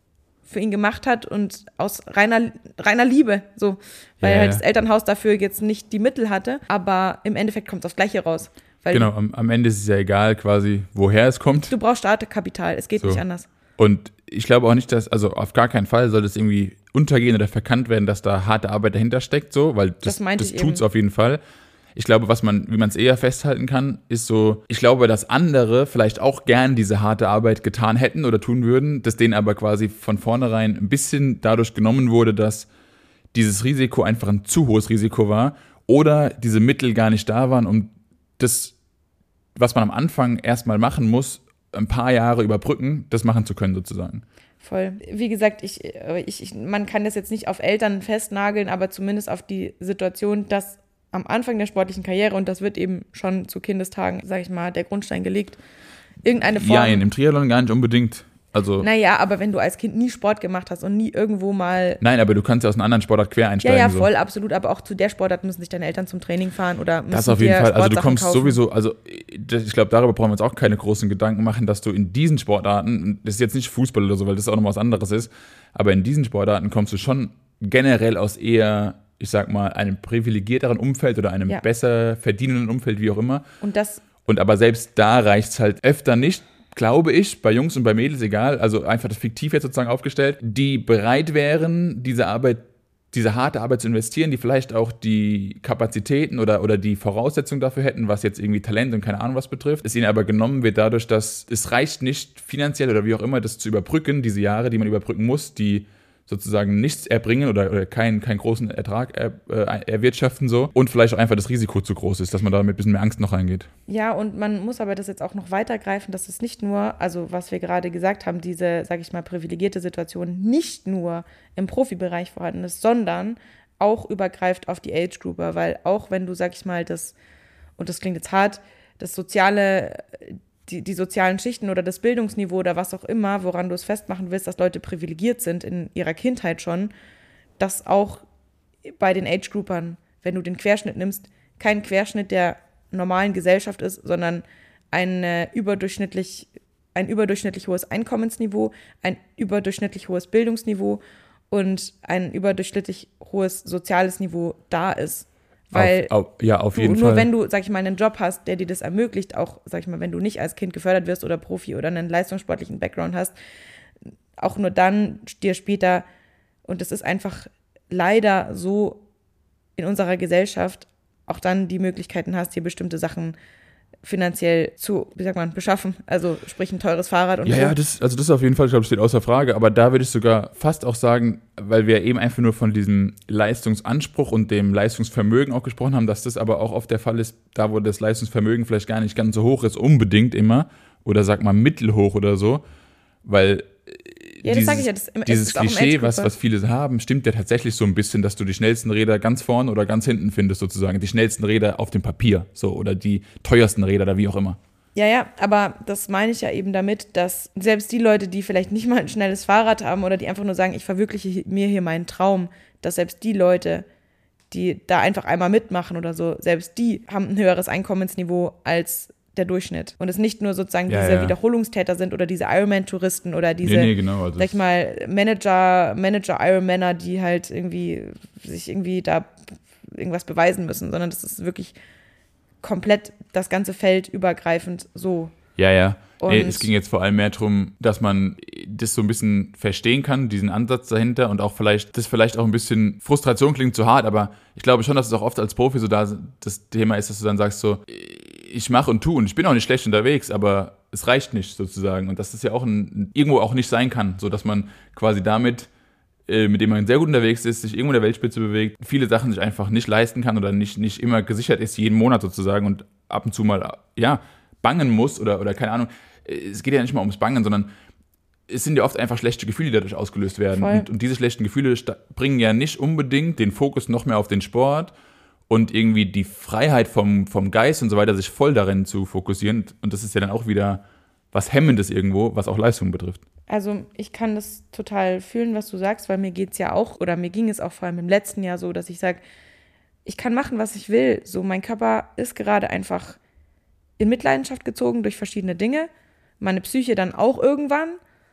für ihn gemacht hat und aus reiner Liebe, so, weil halt das Elternhaus dafür jetzt nicht die Mittel hatte, aber im Endeffekt kommt es aufs Gleiche raus. Weil
genau, am Ende ist es ja egal quasi, woher es kommt.
Du brauchst Startkapital, es geht nicht anders.
Und ich glaube auch nicht, also auf gar keinen Fall soll das irgendwie untergehen oder verkannt werden, dass da harte Arbeit dahinter steckt, so, weil das tut es auf jeden Fall. Ich glaube, wie man es eher festhalten kann, ist so, ich glaube, dass andere vielleicht auch gern diese harte Arbeit getan hätten oder tun würden, dass denen aber quasi von vornherein ein bisschen dadurch genommen wurde, dass dieses Risiko einfach ein zu hohes Risiko war oder diese Mittel gar nicht da waren, um das, was man am Anfang erstmal machen muss, ein paar Jahre überbrücken, das machen zu können sozusagen.
Voll. Wie gesagt, man kann das jetzt nicht auf Eltern festnageln, aber zumindest auf die Situation, dass am Anfang der sportlichen Karriere, und das wird eben schon zu Kindestagen, sag ich mal, der Grundstein gelegt, irgendeine Form.
Ja, im Triathlon gar nicht unbedingt. Also,
naja, aber wenn du als Kind nie Sport gemacht hast und nie irgendwo mal...
Nein, aber du kannst ja aus einer anderen Sportart quer einsteigen.
Ja, voll, absolut. Aber auch zu der Sportart müssen sich deine Eltern zum Training fahren oder müssen
das auf jeden Fall. Also du kommst
kaufen.
Sowieso, also ich glaube, darüber brauchen wir uns auch keine großen Gedanken machen, dass du in diesen Sportarten, das ist jetzt nicht Fußball oder so, weil das auch noch was anderes ist, aber in diesen Sportarten kommst du schon generell aus eher, ich sag mal, einem privilegierteren Umfeld oder einem besser verdienenden Umfeld, wie auch immer. Und aber selbst da reicht es halt öfter nicht, glaube ich, bei Jungs und bei Mädels, egal, also einfach das Fiktiv jetzt sozusagen aufgestellt, die bereit wären, diese harte Arbeit zu investieren, die vielleicht auch die Kapazitäten oder die Voraussetzungen dafür hätten, was jetzt irgendwie Talent und keine Ahnung was betrifft, es ihnen aber genommen wird dadurch, dass es reicht nicht finanziell oder wie auch immer, das zu überbrücken, diese Jahre, die man überbrücken muss, die sozusagen nichts erbringen oder keinen großen Ertrag erwirtschaften so und vielleicht auch einfach das Risiko zu groß ist, dass man da mit ein bisschen mehr Angst noch reingeht.
Ja, und man muss aber das jetzt auch noch weitergreifen, dass es nicht nur, also was wir gerade gesagt haben, diese, sag ich mal, privilegierte Situation nicht nur im Profibereich vorhanden ist, sondern auch übergreift auf die Age Grouper, weil auch wenn du, sag ich mal, und das klingt jetzt hart, das soziale, die sozialen Schichten oder das Bildungsniveau oder was auch immer, woran du es festmachen willst, dass Leute privilegiert sind in ihrer Kindheit schon, dass auch bei den Age-Groupern, wenn du den Querschnitt nimmst, kein Querschnitt der normalen Gesellschaft ist, sondern ein überdurchschnittlich hohes Einkommensniveau, ein überdurchschnittlich hohes Bildungsniveau und ein überdurchschnittlich hohes soziales Niveau da ist. Weil
auf jeden Fall.
Nur wenn du, sag ich mal, einen Job hast, der dir das ermöglicht, auch, sag ich mal, wenn du nicht als Kind gefördert wirst oder Profi oder einen leistungssportlichen Background hast, auch nur dann dir später, und das ist einfach leider so in unserer Gesellschaft, auch dann die Möglichkeiten hast, dir bestimmte Sachen finanziell zu, beschaffen, also sprich ein teures Fahrrad und so.
Ja, das auf jeden Fall, ich glaube, steht außer Frage, aber da würde ich sogar fast auch sagen, weil wir eben einfach nur von diesem Leistungsanspruch und dem Leistungsvermögen auch gesprochen haben, dass das aber auch oft der Fall ist, da wo das Leistungsvermögen vielleicht gar nicht ganz so hoch ist, unbedingt immer, oder sag mal mittelhoch oder so, weil dieses Klischee, was viele haben, stimmt ja tatsächlich so ein bisschen, dass du die schnellsten Räder ganz vorne oder ganz hinten findest sozusagen. Die schnellsten Räder auf dem Papier so oder die teuersten Räder oder wie auch immer.
Ja, aber das meine ich ja eben damit, dass selbst die Leute, die vielleicht nicht mal ein schnelles Fahrrad haben oder die einfach nur sagen, ich verwirkliche mir hier meinen Traum, dass selbst die Leute, die da einfach einmal mitmachen oder so, selbst die haben ein höheres Einkommensniveau als der Durchschnitt. Und es nicht nur sozusagen diese Wiederholungstäter sind oder diese Ironman-Touristen oder diese, sag ich mal, Manager-Ironmänner, die halt sich da irgendwas beweisen müssen, sondern das ist wirklich komplett das ganze Feld übergreifend so.
Ja. Nee, es ging jetzt vor allem mehr darum, dass man das so ein bisschen verstehen kann, diesen Ansatz dahinter und auch vielleicht auch ein bisschen, Frustration klingt zu hart, aber ich glaube schon, dass es auch oft als Profi so das Thema ist, dass du dann sagst so, ich mache und tue und ich bin auch nicht schlecht unterwegs, aber es reicht nicht sozusagen und dass das ja auch irgendwo auch nicht sein kann, so dass man quasi damit, mit dem man sehr gut unterwegs ist, sich irgendwo in der Weltspitze bewegt, viele Sachen sich einfach nicht leisten kann oder nicht immer gesichert ist, jeden Monat sozusagen und ab und zu mal, bangen muss oder keine Ahnung. Es geht ja nicht mal ums Bangen, sondern es sind ja oft einfach schlechte Gefühle, die dadurch ausgelöst werden. Und diese schlechten Gefühle bringen ja nicht unbedingt den Fokus noch mehr auf den Sport und irgendwie die Freiheit vom Geist und so weiter, sich voll darin zu fokussieren. Und das ist ja dann auch wieder was Hemmendes irgendwo, was auch Leistung betrifft.
Also ich kann das total fühlen, was du sagst, weil mir ging es auch vor allem im letzten Jahr so, dass ich sage, ich kann machen, was ich will. So, mein Körper ist gerade einfach in Mitleidenschaft gezogen durch verschiedene Dinge. Meine Psyche dann auch irgendwann.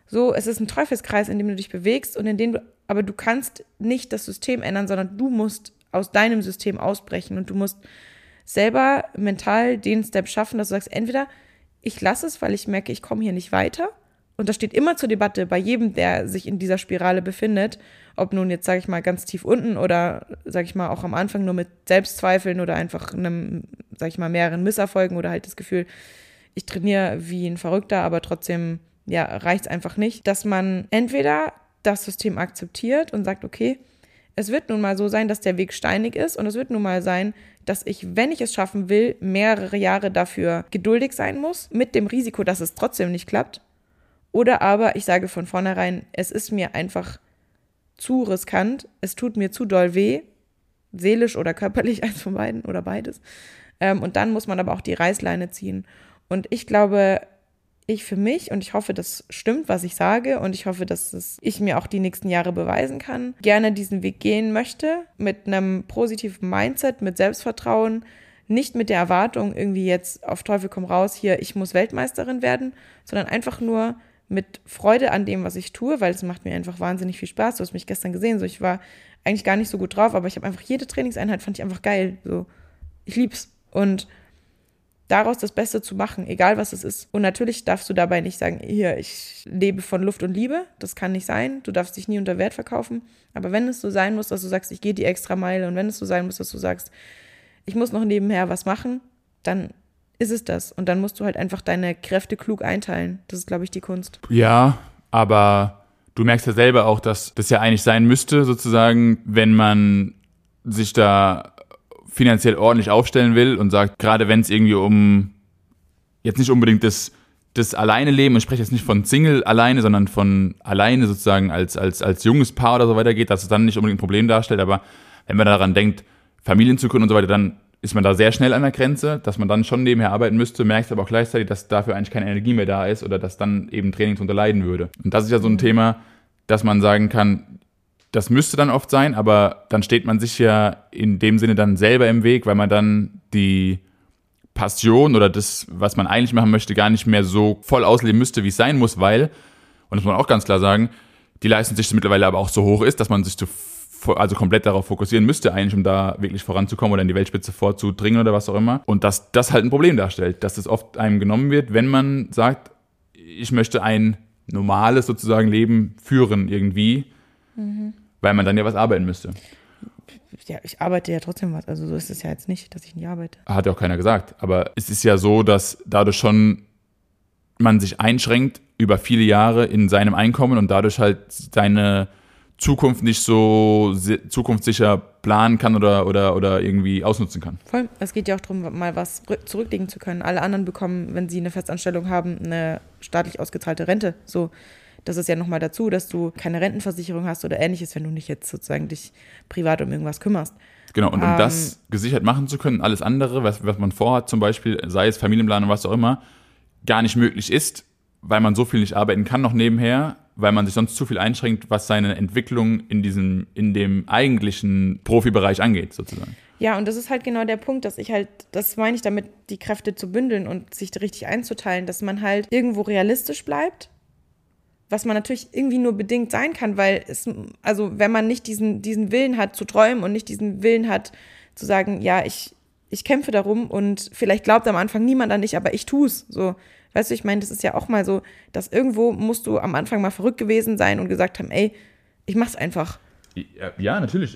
So, es ist ein Teufelskreis, in dem du dich bewegst und aber du kannst nicht das System ändern, sondern du musst aus deinem System ausbrechen und du musst selber mental den Step schaffen, dass du sagst, entweder ich lasse es, weil ich merke, ich komme hier nicht weiter. Und das steht immer zur Debatte bei jedem, der sich in dieser Spirale befindet, ob nun jetzt, sage ich mal, ganz tief unten oder, sage ich mal, auch am Anfang nur mit Selbstzweifeln oder einfach sage ich mal, mehreren Misserfolgen oder halt das Gefühl, ich trainiere wie ein Verrückter, aber trotzdem, ja, reicht es einfach nicht, dass man entweder das System akzeptiert und sagt, okay, es wird nun mal so sein, dass der Weg steinig ist und es wird nun mal sein, dass ich, wenn ich es schaffen will, mehrere Jahre dafür geduldig sein muss, mit dem Risiko, dass es trotzdem nicht klappt. Oder aber ich sage von vornherein, es ist mir einfach zu riskant, es tut mir zu doll weh, seelisch oder körperlich, eins von beiden oder beides. Und dann muss man aber auch die Reißleine ziehen. Und ich glaube, ich für mich, und ich hoffe, das stimmt, was ich sage, und ich hoffe, dass ich mir auch die nächsten Jahre beweisen kann, gerne diesen Weg gehen möchte, mit einem positiven Mindset, mit Selbstvertrauen, nicht mit der Erwartung, irgendwie jetzt auf Teufel komm raus, hier, ich muss Weltmeisterin werden, sondern einfach nur mit Freude an dem, was ich tue, weil es macht mir einfach wahnsinnig viel Spaß. Du hast mich gestern gesehen, so ich war eigentlich gar nicht so gut drauf, aber ich habe einfach jede Trainingseinheit, fand ich einfach geil. So, ich lieb's. Und daraus das Beste zu machen, egal was es ist. Und natürlich darfst du dabei nicht sagen, hier, ich lebe von Luft und Liebe. Das kann nicht sein. Du darfst dich nie unter Wert verkaufen. Aber wenn es so sein muss, dass du sagst, ich gehe die extra Meile und wenn es so sein muss, dass du sagst, ich muss noch nebenher was machen, dann ist es das. Und dann musst du halt einfach deine Kräfte klug einteilen. Das ist, glaube ich, die Kunst.
Ja, aber du merkst ja selber auch, dass das ja eigentlich sein müsste, sozusagen, wenn man sich da finanziell ordentlich aufstellen will und sagt, gerade wenn es irgendwie um jetzt nicht unbedingt das alleine Leben, ich spreche jetzt nicht von Single alleine, sondern von alleine sozusagen als junges Paar oder so weiter geht, dass es dann nicht unbedingt ein Problem darstellt, aber wenn man daran denkt, Familien zu gründen und so weiter, dann ist man da sehr schnell an der Grenze, dass man dann schon nebenher arbeiten müsste, merkst aber auch gleichzeitig, dass dafür eigentlich keine Energie mehr da ist oder dass dann eben Training darunter leiden würde. Und das ist ja so ein Thema, dass man sagen kann, das müsste dann oft sein, aber dann steht man sich ja in dem Sinne dann selber im Weg, weil man dann die Passion oder das, was man eigentlich machen möchte, gar nicht mehr so voll ausleben müsste, wie es sein muss, weil, und das muss man auch ganz klar sagen, die Leistungsdichte mittlerweile aber auch so hoch ist, dass man sich also komplett darauf fokussieren müsste eigentlich, um da wirklich voranzukommen oder in die Weltspitze vorzudringen oder was auch immer. Und dass das halt ein Problem darstellt, dass es oft einem genommen wird, wenn man sagt, ich möchte ein normales sozusagen Leben führen irgendwie, weil man dann ja was arbeiten müsste.
Ja, ich arbeite ja trotzdem was. Also so ist es ja jetzt nicht, dass ich nicht arbeite.
Hat ja auch keiner gesagt. Aber es ist ja so, dass dadurch schon man sich einschränkt über viele Jahre in seinem Einkommen und dadurch halt seine Zukunft nicht so zukunftssicher planen kann oder irgendwie ausnutzen kann.
Voll. Es geht ja auch darum, mal was zurücklegen zu können. Alle anderen bekommen, wenn sie eine Festanstellung haben, eine staatlich ausgezahlte Rente. So, das ist ja nochmal dazu, dass du keine Rentenversicherung hast oder ähnliches, wenn du nicht jetzt sozusagen dich privat um irgendwas kümmerst.
Genau, und um das gesichert machen zu können, alles andere, was man vorhat, zum Beispiel, sei es Familienplanung, was auch immer, gar nicht möglich ist, weil man so viel nicht arbeiten kann noch nebenher, weil man sich sonst zu viel einschränkt, was seine Entwicklung in dem eigentlichen Profibereich angeht, sozusagen.
Ja, und das ist halt genau der Punkt, dass das meine ich damit, die Kräfte zu bündeln und sich richtig einzuteilen, dass man halt irgendwo realistisch bleibt, was man natürlich irgendwie nur bedingt sein kann, weil wenn man nicht diesen Willen hat zu träumen und nicht diesen Willen hat zu sagen, ja, ich kämpfe darum und vielleicht glaubt am Anfang niemand an dich, aber ich tu's, so. Weißt du, ich meine, das ist ja auch mal so, dass irgendwo musst du am Anfang mal verrückt gewesen sein und gesagt haben, ey, ich mach's einfach.
Ja, natürlich.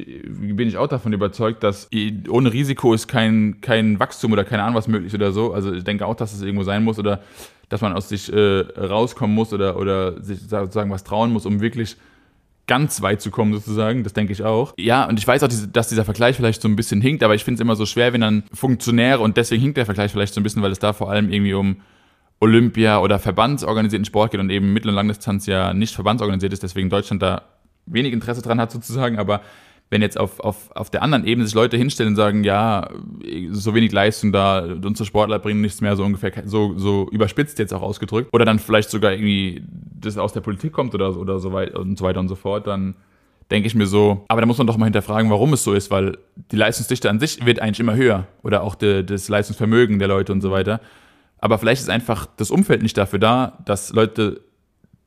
Bin ich auch davon überzeugt, dass ohne Risiko ist kein Wachstum oder keine Ahnung was möglich oder so. Also ich denke auch, dass es irgendwo sein muss oder dass man aus sich rauskommen muss oder sich sozusagen was trauen muss, um wirklich ganz weit zu kommen sozusagen. Das denke ich auch. Ja, und ich weiß auch, dass dieser Vergleich vielleicht so ein bisschen hinkt, aber ich finde es immer so schwer, wenn dann Funktionäre, und deswegen hinkt der Vergleich vielleicht so ein bisschen, weil es da vor allem irgendwie um Olympia oder verbandsorganisierten Sport geht und eben Mittel- und Langdistanz ja nicht verbandsorganisiert ist, deswegen Deutschland da wenig Interesse dran hat sozusagen, aber wenn jetzt auf der anderen Ebene sich Leute hinstellen und sagen, ja, so wenig Leistung da, unsere Sportler bringen nichts mehr, so ungefähr, so überspitzt jetzt auch ausgedrückt, oder dann vielleicht sogar irgendwie das aus der Politik kommt oder so weiter und so fort, dann denke ich mir so, aber da muss man doch mal hinterfragen, warum es so ist, weil die Leistungsdichte an sich wird eigentlich immer höher oder auch das Leistungsvermögen der Leute und so weiter. Aber vielleicht ist einfach das Umfeld nicht dafür da, dass Leute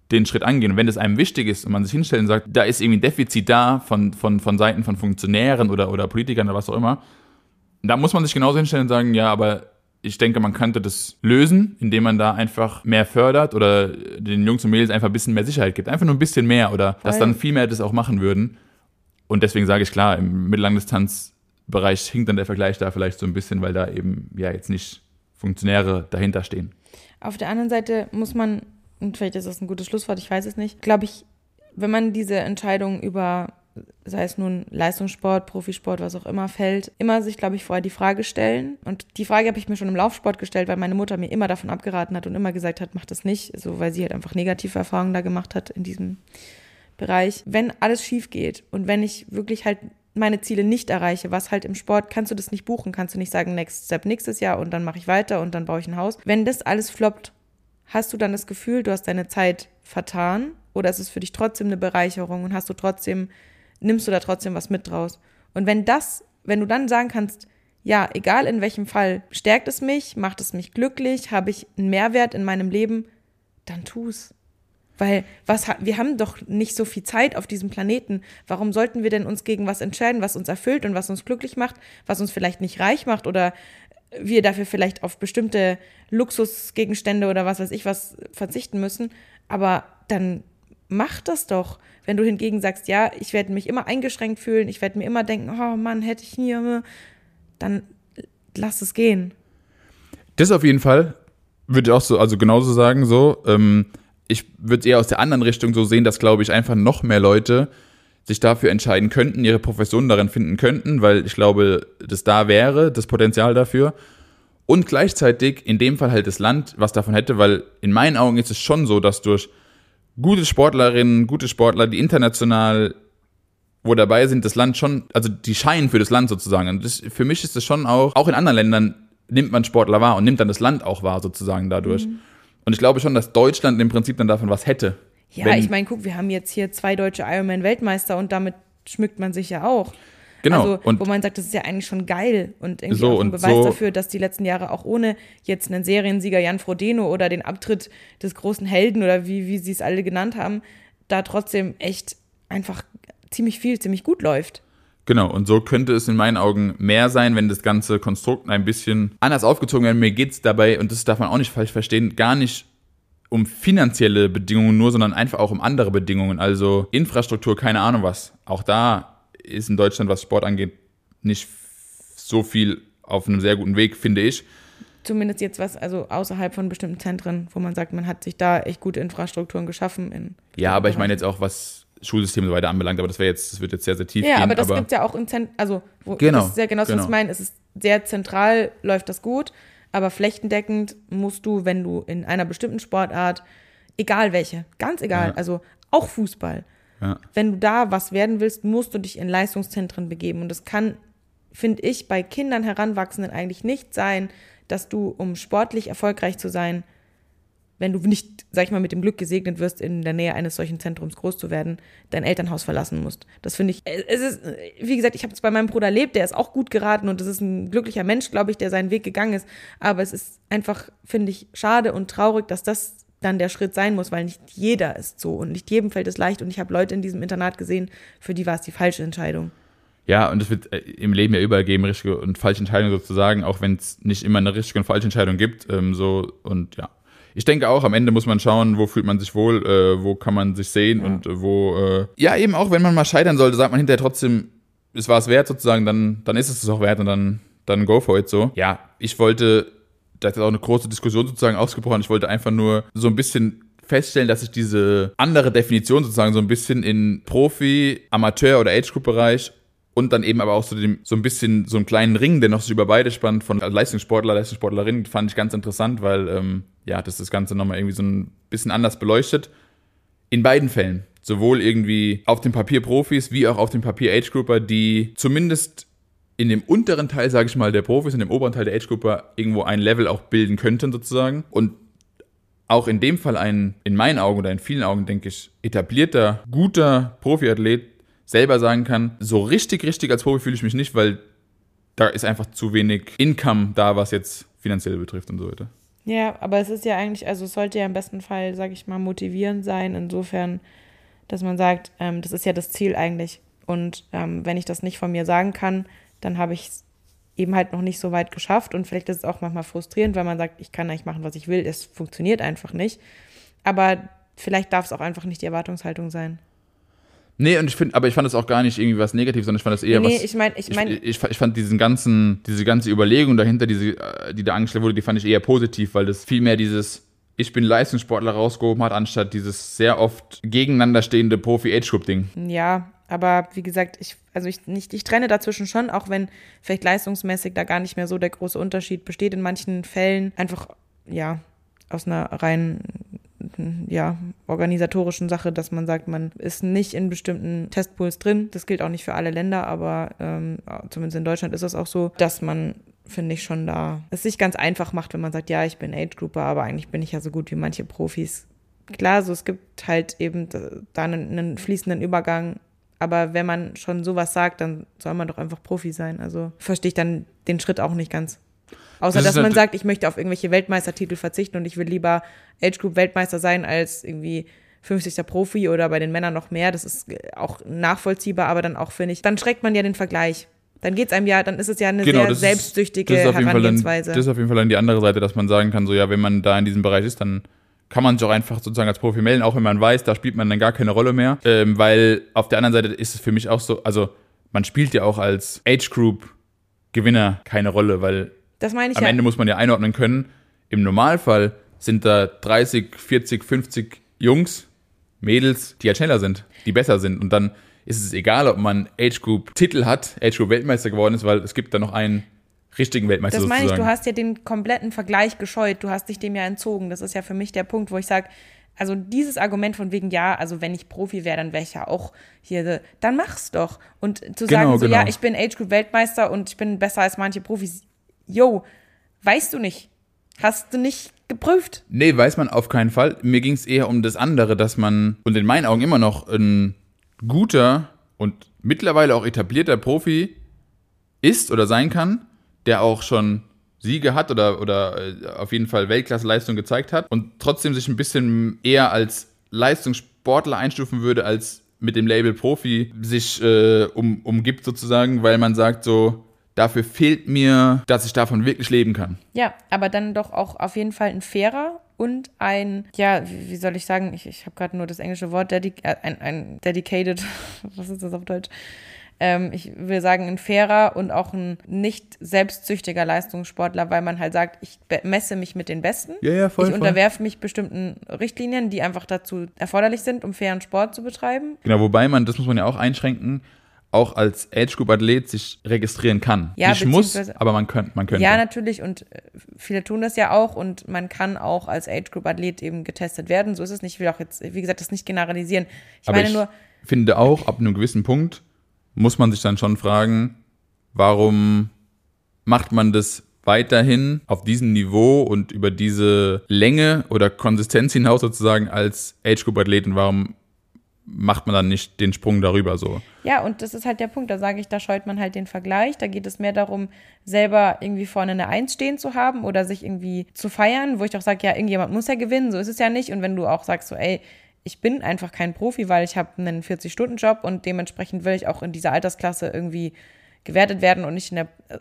den Schritt angehen. Und wenn das einem wichtig ist und man sich hinstellt und sagt, da ist irgendwie ein Defizit da von Seiten von Funktionären oder Politikern oder was auch immer, da muss man sich genauso hinstellen und sagen, ja, aber ich denke, man könnte das lösen, indem man da einfach mehr fördert oder den Jungs und Mädels einfach ein bisschen mehr Sicherheit gibt. Einfach nur ein bisschen mehr oder dass dann viel mehr das auch machen würden. Und deswegen sage ich klar, im Mittellanddistanzbereich hinkt dann der Vergleich da vielleicht so ein bisschen, weil da eben ja jetzt nicht Funktionäre dahinter stehen.
Auf der anderen Seite muss man, und vielleicht ist das ein gutes Schlusswort, ich weiß es nicht, glaube ich, wenn man diese Entscheidung über, sei es nun Leistungssport, Profisport, was auch immer, fällt, immer sich, glaube ich, vorher die Frage stellen. Und die Frage habe ich mir schon im Laufsport gestellt, weil meine Mutter mir immer davon abgeraten hat und immer gesagt hat, mach das nicht, so, weil sie halt einfach negative Erfahrungen da gemacht hat in diesem Bereich. Wenn alles schief geht und wenn ich wirklich halt meine Ziele nicht erreiche, was halt im Sport, kannst du das nicht buchen, kannst du nicht sagen, Next Step nächstes Jahr und dann mache ich weiter und dann baue ich ein Haus. Wenn das alles floppt, hast du dann das Gefühl, du hast deine Zeit vertan oder ist es für dich trotzdem eine Bereicherung und nimmst du da trotzdem was mit draus? Und wenn du dann sagen kannst, ja, egal in welchem Fall, stärkt es mich, macht es mich glücklich, habe ich einen Mehrwert in meinem Leben, dann tu's. Weil wir haben doch nicht so viel Zeit auf diesem Planeten. Warum sollten wir denn uns gegen was entscheiden, was uns erfüllt und was uns glücklich macht, was uns vielleicht nicht reich macht oder wir dafür vielleicht auf bestimmte Luxusgegenstände oder was weiß ich was verzichten müssen? Aber dann mach das doch. Wenn du hingegen sagst, ja, ich werde mich immer eingeschränkt fühlen, ich werde mir immer denken, oh Mann, hätte ich hier, dann lass es gehen.
Das auf jeden Fall, würde ich auch so, also genauso sagen, so, ich würde es eher aus der anderen Richtung so sehen, dass, glaube ich, einfach noch mehr Leute sich dafür entscheiden könnten, ihre Profession darin finden könnten, weil ich glaube, das da wäre, das Potenzial dafür. Und gleichzeitig in dem Fall halt das Land, was davon hätte, weil in meinen Augen ist es schon so, dass durch gute Sportlerinnen, gute Sportler, die international wo dabei sind, das Land schon, also die scheinen für das Land sozusagen. Und für mich ist es schon auch in anderen Ländern nimmt man Sportler wahr und nimmt dann das Land auch wahr sozusagen dadurch. Und ich glaube schon, dass Deutschland im Prinzip dann davon was hätte.
Ja, ich meine, guck, wir haben jetzt hier 2 deutsche Ironman-Weltmeister und damit schmückt man sich ja auch.
Genau.
Also,
und
wo man sagt, das ist ja eigentlich schon geil und irgendwie
so,
auch ein
und
Beweis
so
dafür, dass die letzten Jahre auch ohne jetzt einen Seriensieger Jan Frodeno oder den Abtritt des großen Helden oder wie sie es alle genannt haben, da trotzdem echt einfach ziemlich gut läuft.
Genau, und so könnte es in meinen Augen mehr sein, wenn das ganze Konstrukt ein bisschen anders aufgezogen wäre. Mir geht es dabei, und das darf man auch nicht falsch verstehen, gar nicht um finanzielle Bedingungen nur, sondern einfach auch um andere Bedingungen. Also Infrastruktur, keine Ahnung was. Auch da ist in Deutschland, was Sport angeht, nicht so viel auf einem sehr guten Weg, finde ich.
Zumindest jetzt was, also außerhalb von bestimmten Zentren, wo man sagt, man hat sich da echt gute Infrastrukturen geschaffen.
Ja, aber ich meine jetzt auch, was Schulsystem und so weiter anbelangt, aber das wird jetzt sehr, sehr tief gehen.
Ja, aber das gibt es ja auch in Zentren, also
genau,
das ist ja genau das, was ich meine. Es ist sehr zentral, läuft das gut, aber flächendeckend musst du, wenn du in einer bestimmten Sportart, egal welche, ganz egal, also auch Fußball, wenn du da was werden willst, musst du dich in Leistungszentren begeben. Und das kann, finde ich, bei Kindern, Heranwachsenden eigentlich nicht sein, dass du, um sportlich erfolgreich zu sein, wenn du nicht, sag ich mal, mit dem Glück gesegnet wirst, in der Nähe eines solchen Zentrums groß zu werden, dein Elternhaus verlassen musst. Das finde ich, es ist, wie gesagt, ich habe es bei meinem Bruder erlebt, der ist auch gut geraten und das ist ein glücklicher Mensch, glaube ich, der seinen Weg gegangen ist. Aber es ist einfach, finde ich, schade und traurig, dass das dann der Schritt sein muss, weil nicht jeder ist so und nicht jedem fällt es leicht. Und ich habe Leute in diesem Internat gesehen, für die war es die falsche Entscheidung. Ja, und es wird im Leben ja überall geben, richtige und falsche Entscheidungen sozusagen, auch wenn es nicht immer eine richtige und falsche Entscheidung gibt. Und ja. Ich denke auch, am Ende muss man schauen, wo fühlt man sich wohl, wo kann man sich sehen und wo, eben auch, wenn man mal scheitern sollte, sagt man hinterher trotzdem, es war es wert sozusagen, dann ist es auch wert und dann go for it so. Ja, da ist auch eine große Diskussion sozusagen ausgebrochen, ich wollte einfach nur so ein bisschen feststellen, dass ich diese andere Definition sozusagen so ein bisschen in Profi, Amateur- oder Age-Group-Bereich und dann eben aber auch so ein bisschen so einen kleinen Ring, der noch so über beide spannt von Leistungssportler, Leistungssportlerinnen, fand ich ganz interessant, weil das Ganze nochmal irgendwie so ein bisschen anders beleuchtet. In beiden Fällen, sowohl irgendwie auf dem Papier Profis wie auch auf dem Papier Age-Grouper, die zumindest in dem unteren Teil, sage ich mal, der Profis, in dem oberen Teil der Age-Grouper irgendwo ein Level auch bilden könnten sozusagen. Und auch in dem Fall in meinen Augen oder in vielen Augen, denke ich, etablierter, guter Profiathlet selber sagen kann, so richtig als Profi fühle ich mich nicht, weil da ist einfach zu wenig Income da, was jetzt finanziell betrifft und so weiter. Ja, aber es ist ja eigentlich, also es sollte ja im besten Fall, sage ich mal, motivierend sein, insofern, dass man sagt, das ist ja das Ziel eigentlich. Und wenn ich das nicht von mir sagen kann, dann habe ich es eben halt noch nicht so weit geschafft. Und vielleicht ist es auch manchmal frustrierend, weil man sagt, ich kann eigentlich machen, was ich will. Es funktioniert einfach nicht. Aber vielleicht darf es auch einfach nicht die Erwartungshaltung sein.
Nee, und ich fand das auch gar nicht irgendwie was Negatives, sondern ich fand das eher
Nee,
was. Ich fand diese ganze Überlegung dahinter, die da angestellt wurde, die fand ich eher positiv, weil das viel mehr dieses ich bin Leistungssportler rausgehoben hat, anstatt dieses sehr oft gegeneinander stehende Profi-Age-Group-Ding.
Ja, aber wie gesagt, ich trenne dazwischen schon, auch wenn vielleicht leistungsmäßig da gar nicht mehr so der große Unterschied besteht. In manchen Fällen einfach, ja, aus einer rein organisatorischen Sache, dass man sagt, man ist nicht in bestimmten Testpools drin. Das gilt auch nicht für alle Länder, aber zumindest in Deutschland ist es auch so, dass man, finde ich, schon da es sich ganz einfach macht, wenn man sagt, ja, ich bin Age-Grouper, aber eigentlich bin ich ja so gut wie manche Profis. Klar, so es gibt halt eben da einen fließenden Übergang, aber wenn man schon sowas sagt, dann soll man doch einfach Profi sein. Also verstehe ich dann den Schritt auch nicht ganz. Außer, dass man sagt, ich möchte auf irgendwelche Weltmeistertitel verzichten und ich will lieber Age-Group-Weltmeister sein als irgendwie 50. Profi oder bei den Männern noch mehr. Das ist auch nachvollziehbar, aber dann auch, finde ich, dann schreckt man ja den Vergleich. Dann geht's einem ja, dann ist es ja eine sehr selbstsüchtige Herangehensweise.
Das ist auf jeden Fall dann die andere Seite, dass man sagen kann, so ja, wenn man da in diesem Bereich ist, dann kann man sich auch einfach sozusagen als Profi melden, auch wenn man weiß, da spielt man dann gar keine Rolle mehr. Weil auf der anderen Seite ist es für mich auch so, also man spielt ja auch als Age-Group-Gewinner keine Rolle, weil
das meine ich
am Ende muss man ja einordnen können. Im Normalfall sind da 30, 40, 50 Jungs, Mädels, die halt schneller sind, die besser sind. Und dann ist es egal, ob man Age-Group-Titel hat, Age-Group-Weltmeister geworden ist, weil es gibt da noch einen richtigen Weltmeister
sozusagen. Das meine ich, du hast ja den kompletten Vergleich gescheut, du hast dich dem ja entzogen. Das ist ja für mich der Punkt, wo ich sage, also dieses Argument von wegen, ja, also wenn ich Profi wäre, dann wäre ich ja auch hier, dann mach's doch. Und zu sagen so, ja, ich bin Age-Group-Weltmeister und ich bin besser als manche Profis, weißt du nicht. Hast du nicht geprüft?
Nee, weiß man auf keinen Fall. Mir ging es eher um das andere, dass man, und in meinen Augen immer noch ein guter und mittlerweile auch etablierter Profi ist oder sein kann, der auch schon Siege hat oder auf jeden Fall Weltklasse-Leistung gezeigt hat und trotzdem sich ein bisschen eher als Leistungssportler einstufen würde, als mit dem Label Profi sich umgibt sozusagen, weil man sagt so, dafür fehlt mir, dass ich davon wirklich leben kann.
Ja, aber dann doch auch auf jeden Fall ein fairer und ein, ja, wie soll ich sagen, ich habe gerade nur das englische Wort, ein dedicated, was ist das auf Deutsch? Ich will sagen, ein fairer und auch ein nicht selbstsüchtiger Leistungssportler, weil man halt sagt, ich messe mich mit den Besten.
Ja, voll.
Ich unterwerfe mich bestimmten Richtlinien, die einfach dazu erforderlich sind, um fairen Sport zu betreiben.
Genau, wobei man, das muss man ja auch einschränken, auch als Age-Group-Athlet sich registrieren kann.
Ja,
nicht muss, aber man könnte.
Ja, natürlich, und viele tun das ja auch und man kann auch als Age-Group-Athlet eben getestet werden. So ist es nicht. Ich will auch jetzt, wie gesagt, das nicht generalisieren. Ich
finde auch, ab einem gewissen Punkt muss man sich dann schon fragen, warum macht man das weiterhin auf diesem Niveau und über diese Länge oder Konsistenz hinaus sozusagen als Age-Group-Athlet und warum macht man dann nicht den Sprung darüber so?
Ja, und das ist halt der Punkt, da sage ich, da scheut man halt den Vergleich, da geht es mehr darum, selber irgendwie vorne eine Eins stehen zu haben oder sich irgendwie zu feiern, wo ich auch sage, ja, irgendjemand muss ja gewinnen, so ist es ja nicht. Und wenn du auch sagst so, ey, ich bin einfach kein Profi, weil ich habe einen 40-Stunden-Job und dementsprechend will ich auch in dieser Altersklasse irgendwie gewertet werden und nicht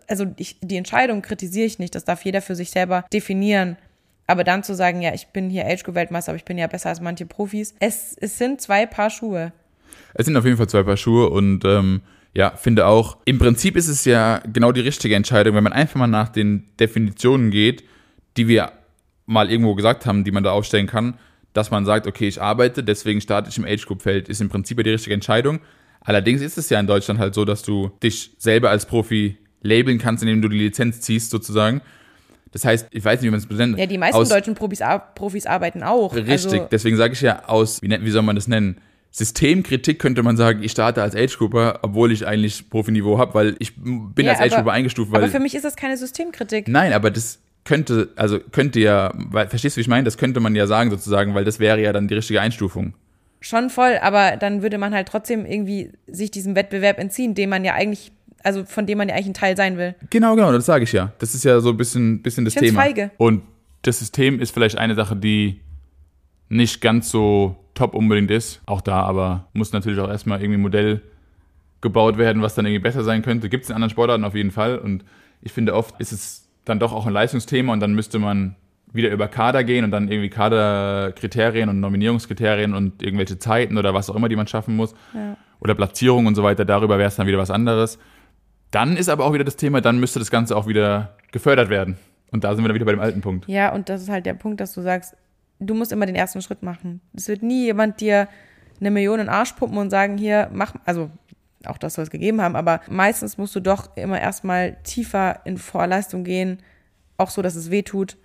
die Entscheidung kritisiere ich nicht, das darf jeder für sich selber definieren. Aber dann zu sagen, ja, ich bin hier Age-Group-Weltmeister, aber ich bin ja besser als manche Profis. Es sind 2 Paar Schuhe.
Es sind auf jeden Fall 2 Paar Schuhe und finde auch, im Prinzip ist es ja genau die richtige Entscheidung, wenn man einfach mal nach den Definitionen geht, die wir mal irgendwo gesagt haben, die man da aufstellen kann, dass man sagt, okay, ich arbeite, deswegen starte ich im Age-Group-Feld, ist im Prinzip ja die richtige Entscheidung. Allerdings ist es ja in Deutschland halt so, dass du dich selber als Profi labeln kannst, indem du die Lizenz ziehst sozusagen. Das heißt, ich weiß nicht, wie man es benennt.
Ja, die meisten deutschen Profis arbeiten auch.
Richtig, deswegen sage ich ja wie soll man das nennen? Systemkritik könnte man sagen, ich starte als Age-Grouper, obwohl ich eigentlich Profiniveau habe, weil ich bin als Age-Grouper eingestuft.
Aber für mich ist das keine Systemkritik.
Nein, aber das könnte ja, verstehst du, wie ich meine? Das könnte man ja sagen sozusagen, weil das wäre ja dann die richtige Einstufung.
Schon voll, aber dann würde man halt trotzdem irgendwie sich diesem Wettbewerb entziehen, von dem man ja eigentlich ein Teil sein will.
Genau, das sage ich ja. Das ist ja so ein bisschen das Thema.
Feige.
Und das System ist vielleicht eine Sache, die nicht ganz so top unbedingt ist. Auch da aber muss natürlich auch erstmal irgendwie ein Modell gebaut werden, was dann irgendwie besser sein könnte. Gibt es in anderen Sportarten auf jeden Fall. Und ich finde, oft ist es dann doch auch ein Leistungsthema und dann müsste man wieder über Kader gehen und dann irgendwie Kaderkriterien und Nominierungskriterien und irgendwelche Zeiten oder was auch immer, die man schaffen muss.
Ja.
Oder Platzierung und so weiter. Darüber wäre es dann wieder was anderes. Dann ist aber auch wieder das Thema, dann müsste das Ganze auch wieder gefördert werden. Und da sind wir dann wieder bei dem alten Punkt.
Ja, und das ist halt der Punkt, dass du sagst, du musst immer den ersten Schritt machen. Es wird nie jemand dir 1 Million in den Arsch pumpen und sagen, hier, mach, also auch das soll es gegeben haben, aber meistens musst du doch immer erstmal tiefer in Vorleistung gehen, auch so, dass es weh tut,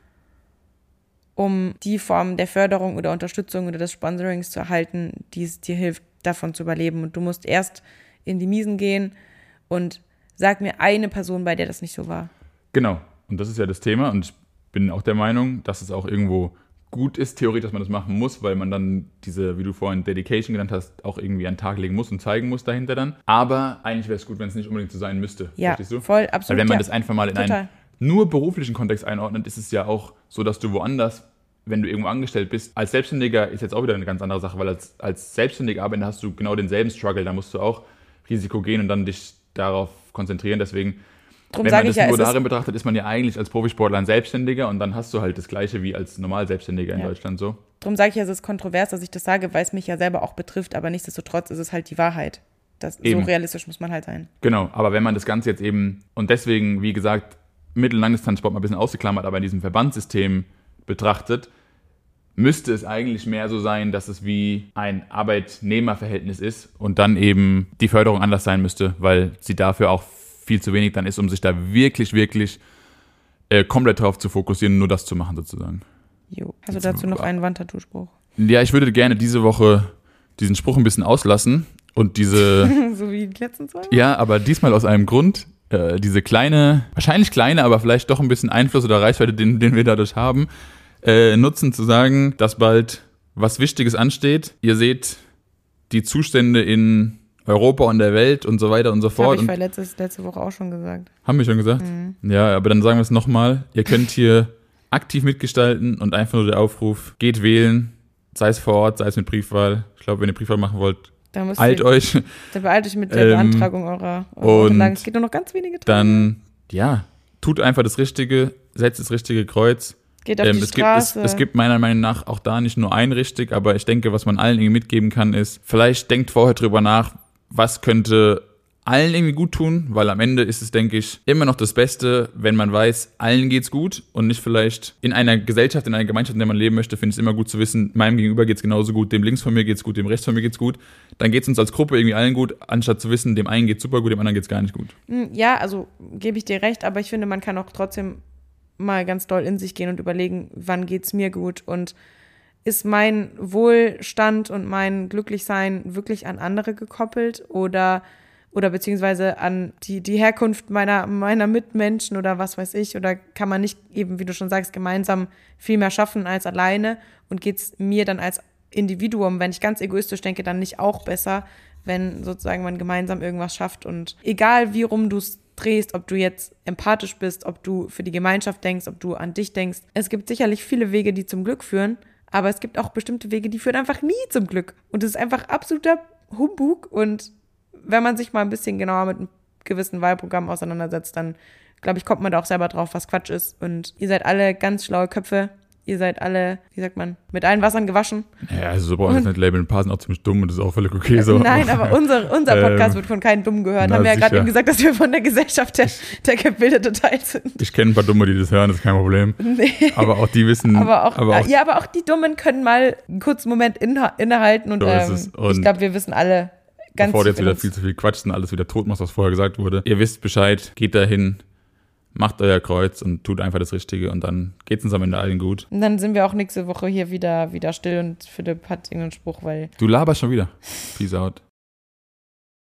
um die Form der Förderung oder Unterstützung oder des Sponsorings zu erhalten, die es dir hilft, davon zu überleben. Und du musst erst in die Miesen gehen und sag mir eine Person, bei der das nicht so war.
Genau. Und das ist ja das Thema. Und ich bin auch der Meinung, dass es auch irgendwo gut ist, theoretisch, dass man das machen muss, weil man dann diese, wie du vorhin Dedication genannt hast, auch irgendwie an den Tag legen muss und zeigen muss dahinter dann. Aber eigentlich wäre es gut, wenn es nicht unbedingt so sein müsste.
Ja,
verstehst du?
voll, absolut.
Weil wenn man
ja.
das einfach mal in einen nur beruflichen Kontext einordnet, ist es ja auch so, dass du woanders, wenn du irgendwo angestellt bist, als Selbstständiger ist jetzt auch wieder eine ganz andere Sache, weil als Selbstständiger Arbeiter hast du genau denselben Struggle, da musst du auch Risiko gehen und dann dich darauf konzentrieren, deswegen
Drum
wenn
sag
man
ich
das
ja,
nur darin betrachtet, ist man ja eigentlich als Profisportler ein Selbstständiger und dann hast du halt das Gleiche wie als Normal-Selbstständiger in Deutschland so.
Darum sage ich ja, es ist kontrovers, dass ich das sage, weil es mich ja selber auch betrifft, aber nichtsdestotrotz ist es halt die Wahrheit. So realistisch muss man halt sein.
Genau, aber wenn man das Ganze jetzt eben, und deswegen, wie gesagt, Mittel- und Langdistanzsport mal ein bisschen ausgeklammert, aber in diesem Verbandssystem betrachtet, müsste es eigentlich mehr so sein, dass es wie ein Arbeitnehmerverhältnis ist und dann eben die Förderung anders sein müsste, weil sie dafür auch viel zu wenig dann ist, um sich da wirklich, wirklich komplett drauf zu fokussieren, nur das zu machen sozusagen.
Jo. Hast du dazu noch einen Wandtattoo-Spruch?
Ja, ich würde gerne diese Woche diesen Spruch ein bisschen auslassen und diese...
So wie die letzten zwei?
Ja, aber diesmal aus einem Grund. Diese kleine, wahrscheinlich kleine, aber vielleicht doch ein bisschen Einfluss oder Reichweite, den wir dadurch haben, nutzen zu sagen, dass bald was Wichtiges ansteht. Ihr seht die Zustände in Europa und der Welt und so weiter und so fort.
Habe ich letzte Woche auch schon gesagt.
Haben wir schon gesagt? Mhm. Ja, aber dann sagen wir es nochmal. Ihr könnt hier aktiv mitgestalten und einfach nur der Aufruf, geht wählen, sei es vor Ort, sei es mit Briefwahl. Ich glaube, wenn ihr Briefwahl machen wollt, beeilt euch
mit der Beantragung eurer Unterlagen. Es geht nur noch ganz wenige Tage.
Dann, ja, tut einfach das Richtige, setzt das richtige Kreuz.
Geht auf die Straße.
Es gibt meiner Meinung nach auch da nicht nur ein richtig, aber ich denke, was man allen irgendwie mitgeben kann, ist, vielleicht denkt vorher drüber nach, was könnte allen irgendwie gut tun, weil am Ende ist es, denke ich, immer noch das Beste, wenn man weiß, allen geht's gut und nicht vielleicht in einer Gesellschaft, in einer Gemeinschaft, in der man leben möchte, finde ich es immer gut zu wissen, meinem Gegenüber geht's genauso gut, dem links von mir geht's gut, dem rechts von mir geht's gut. Dann geht's uns als Gruppe irgendwie allen gut, anstatt zu wissen, dem einen geht's super gut, dem anderen geht's gar nicht gut.
Ja, also gebe ich dir recht, aber ich finde, man kann auch trotzdem mal ganz doll in sich gehen und überlegen, wann geht's mir gut und ist mein Wohlstand und mein Glücklichsein wirklich an andere gekoppelt oder beziehungsweise an die Herkunft meiner Mitmenschen oder was weiß ich, oder kann man nicht eben, wie du schon sagst, gemeinsam viel mehr schaffen als alleine und geht's mir dann als Individuum, wenn ich ganz egoistisch denke, dann nicht auch besser, wenn sozusagen man gemeinsam irgendwas schafft und egal wie rum du es drehst, ob du jetzt empathisch bist, ob du für die Gemeinschaft denkst, ob du an dich denkst. Es gibt sicherlich viele Wege, die zum Glück führen, aber es gibt auch bestimmte Wege, die führen einfach nie zum Glück. Und es ist einfach absoluter Humbug. Und wenn man sich mal ein bisschen genauer mit einem gewissen Wahlprogramm auseinandersetzt, dann, glaube ich, kommt man da auch selber drauf, was Quatsch ist. Und ihr seid alle ganz schlaue Köpfe. Ihr seid alle, wie sagt man, mit allen Wassern gewaschen.
Ja, also so brauchen wir es nicht labeln. Ein paar sind auch ziemlich dumm und das ist auch völlig okay so.
Nein, aber unser Podcast wird von keinem Dummen gehört. Haben wir ja gerade eben gesagt, dass wir von der Gesellschaft der gebildete Teil sind.
Ich kenne ein paar Dumme, die das hören, das ist kein Problem. Nee. Aber auch die wissen.
aber auch die Dummen können mal einen kurzen Moment innehalten und, und ich glaube, wir wissen alle ganz
bevor du jetzt wieder viel zu viel quatschst und alles wieder tot machst, was vorher gesagt wurde. Ihr wisst Bescheid, geht dahin. Macht euer Kreuz und tut einfach das Richtige und dann geht's uns am Ende allen gut.
Und dann sind wir auch nächste Woche hier wieder still und Philipp hat irgendeinen Spruch, weil...
Du laberst schon wieder. Peace out.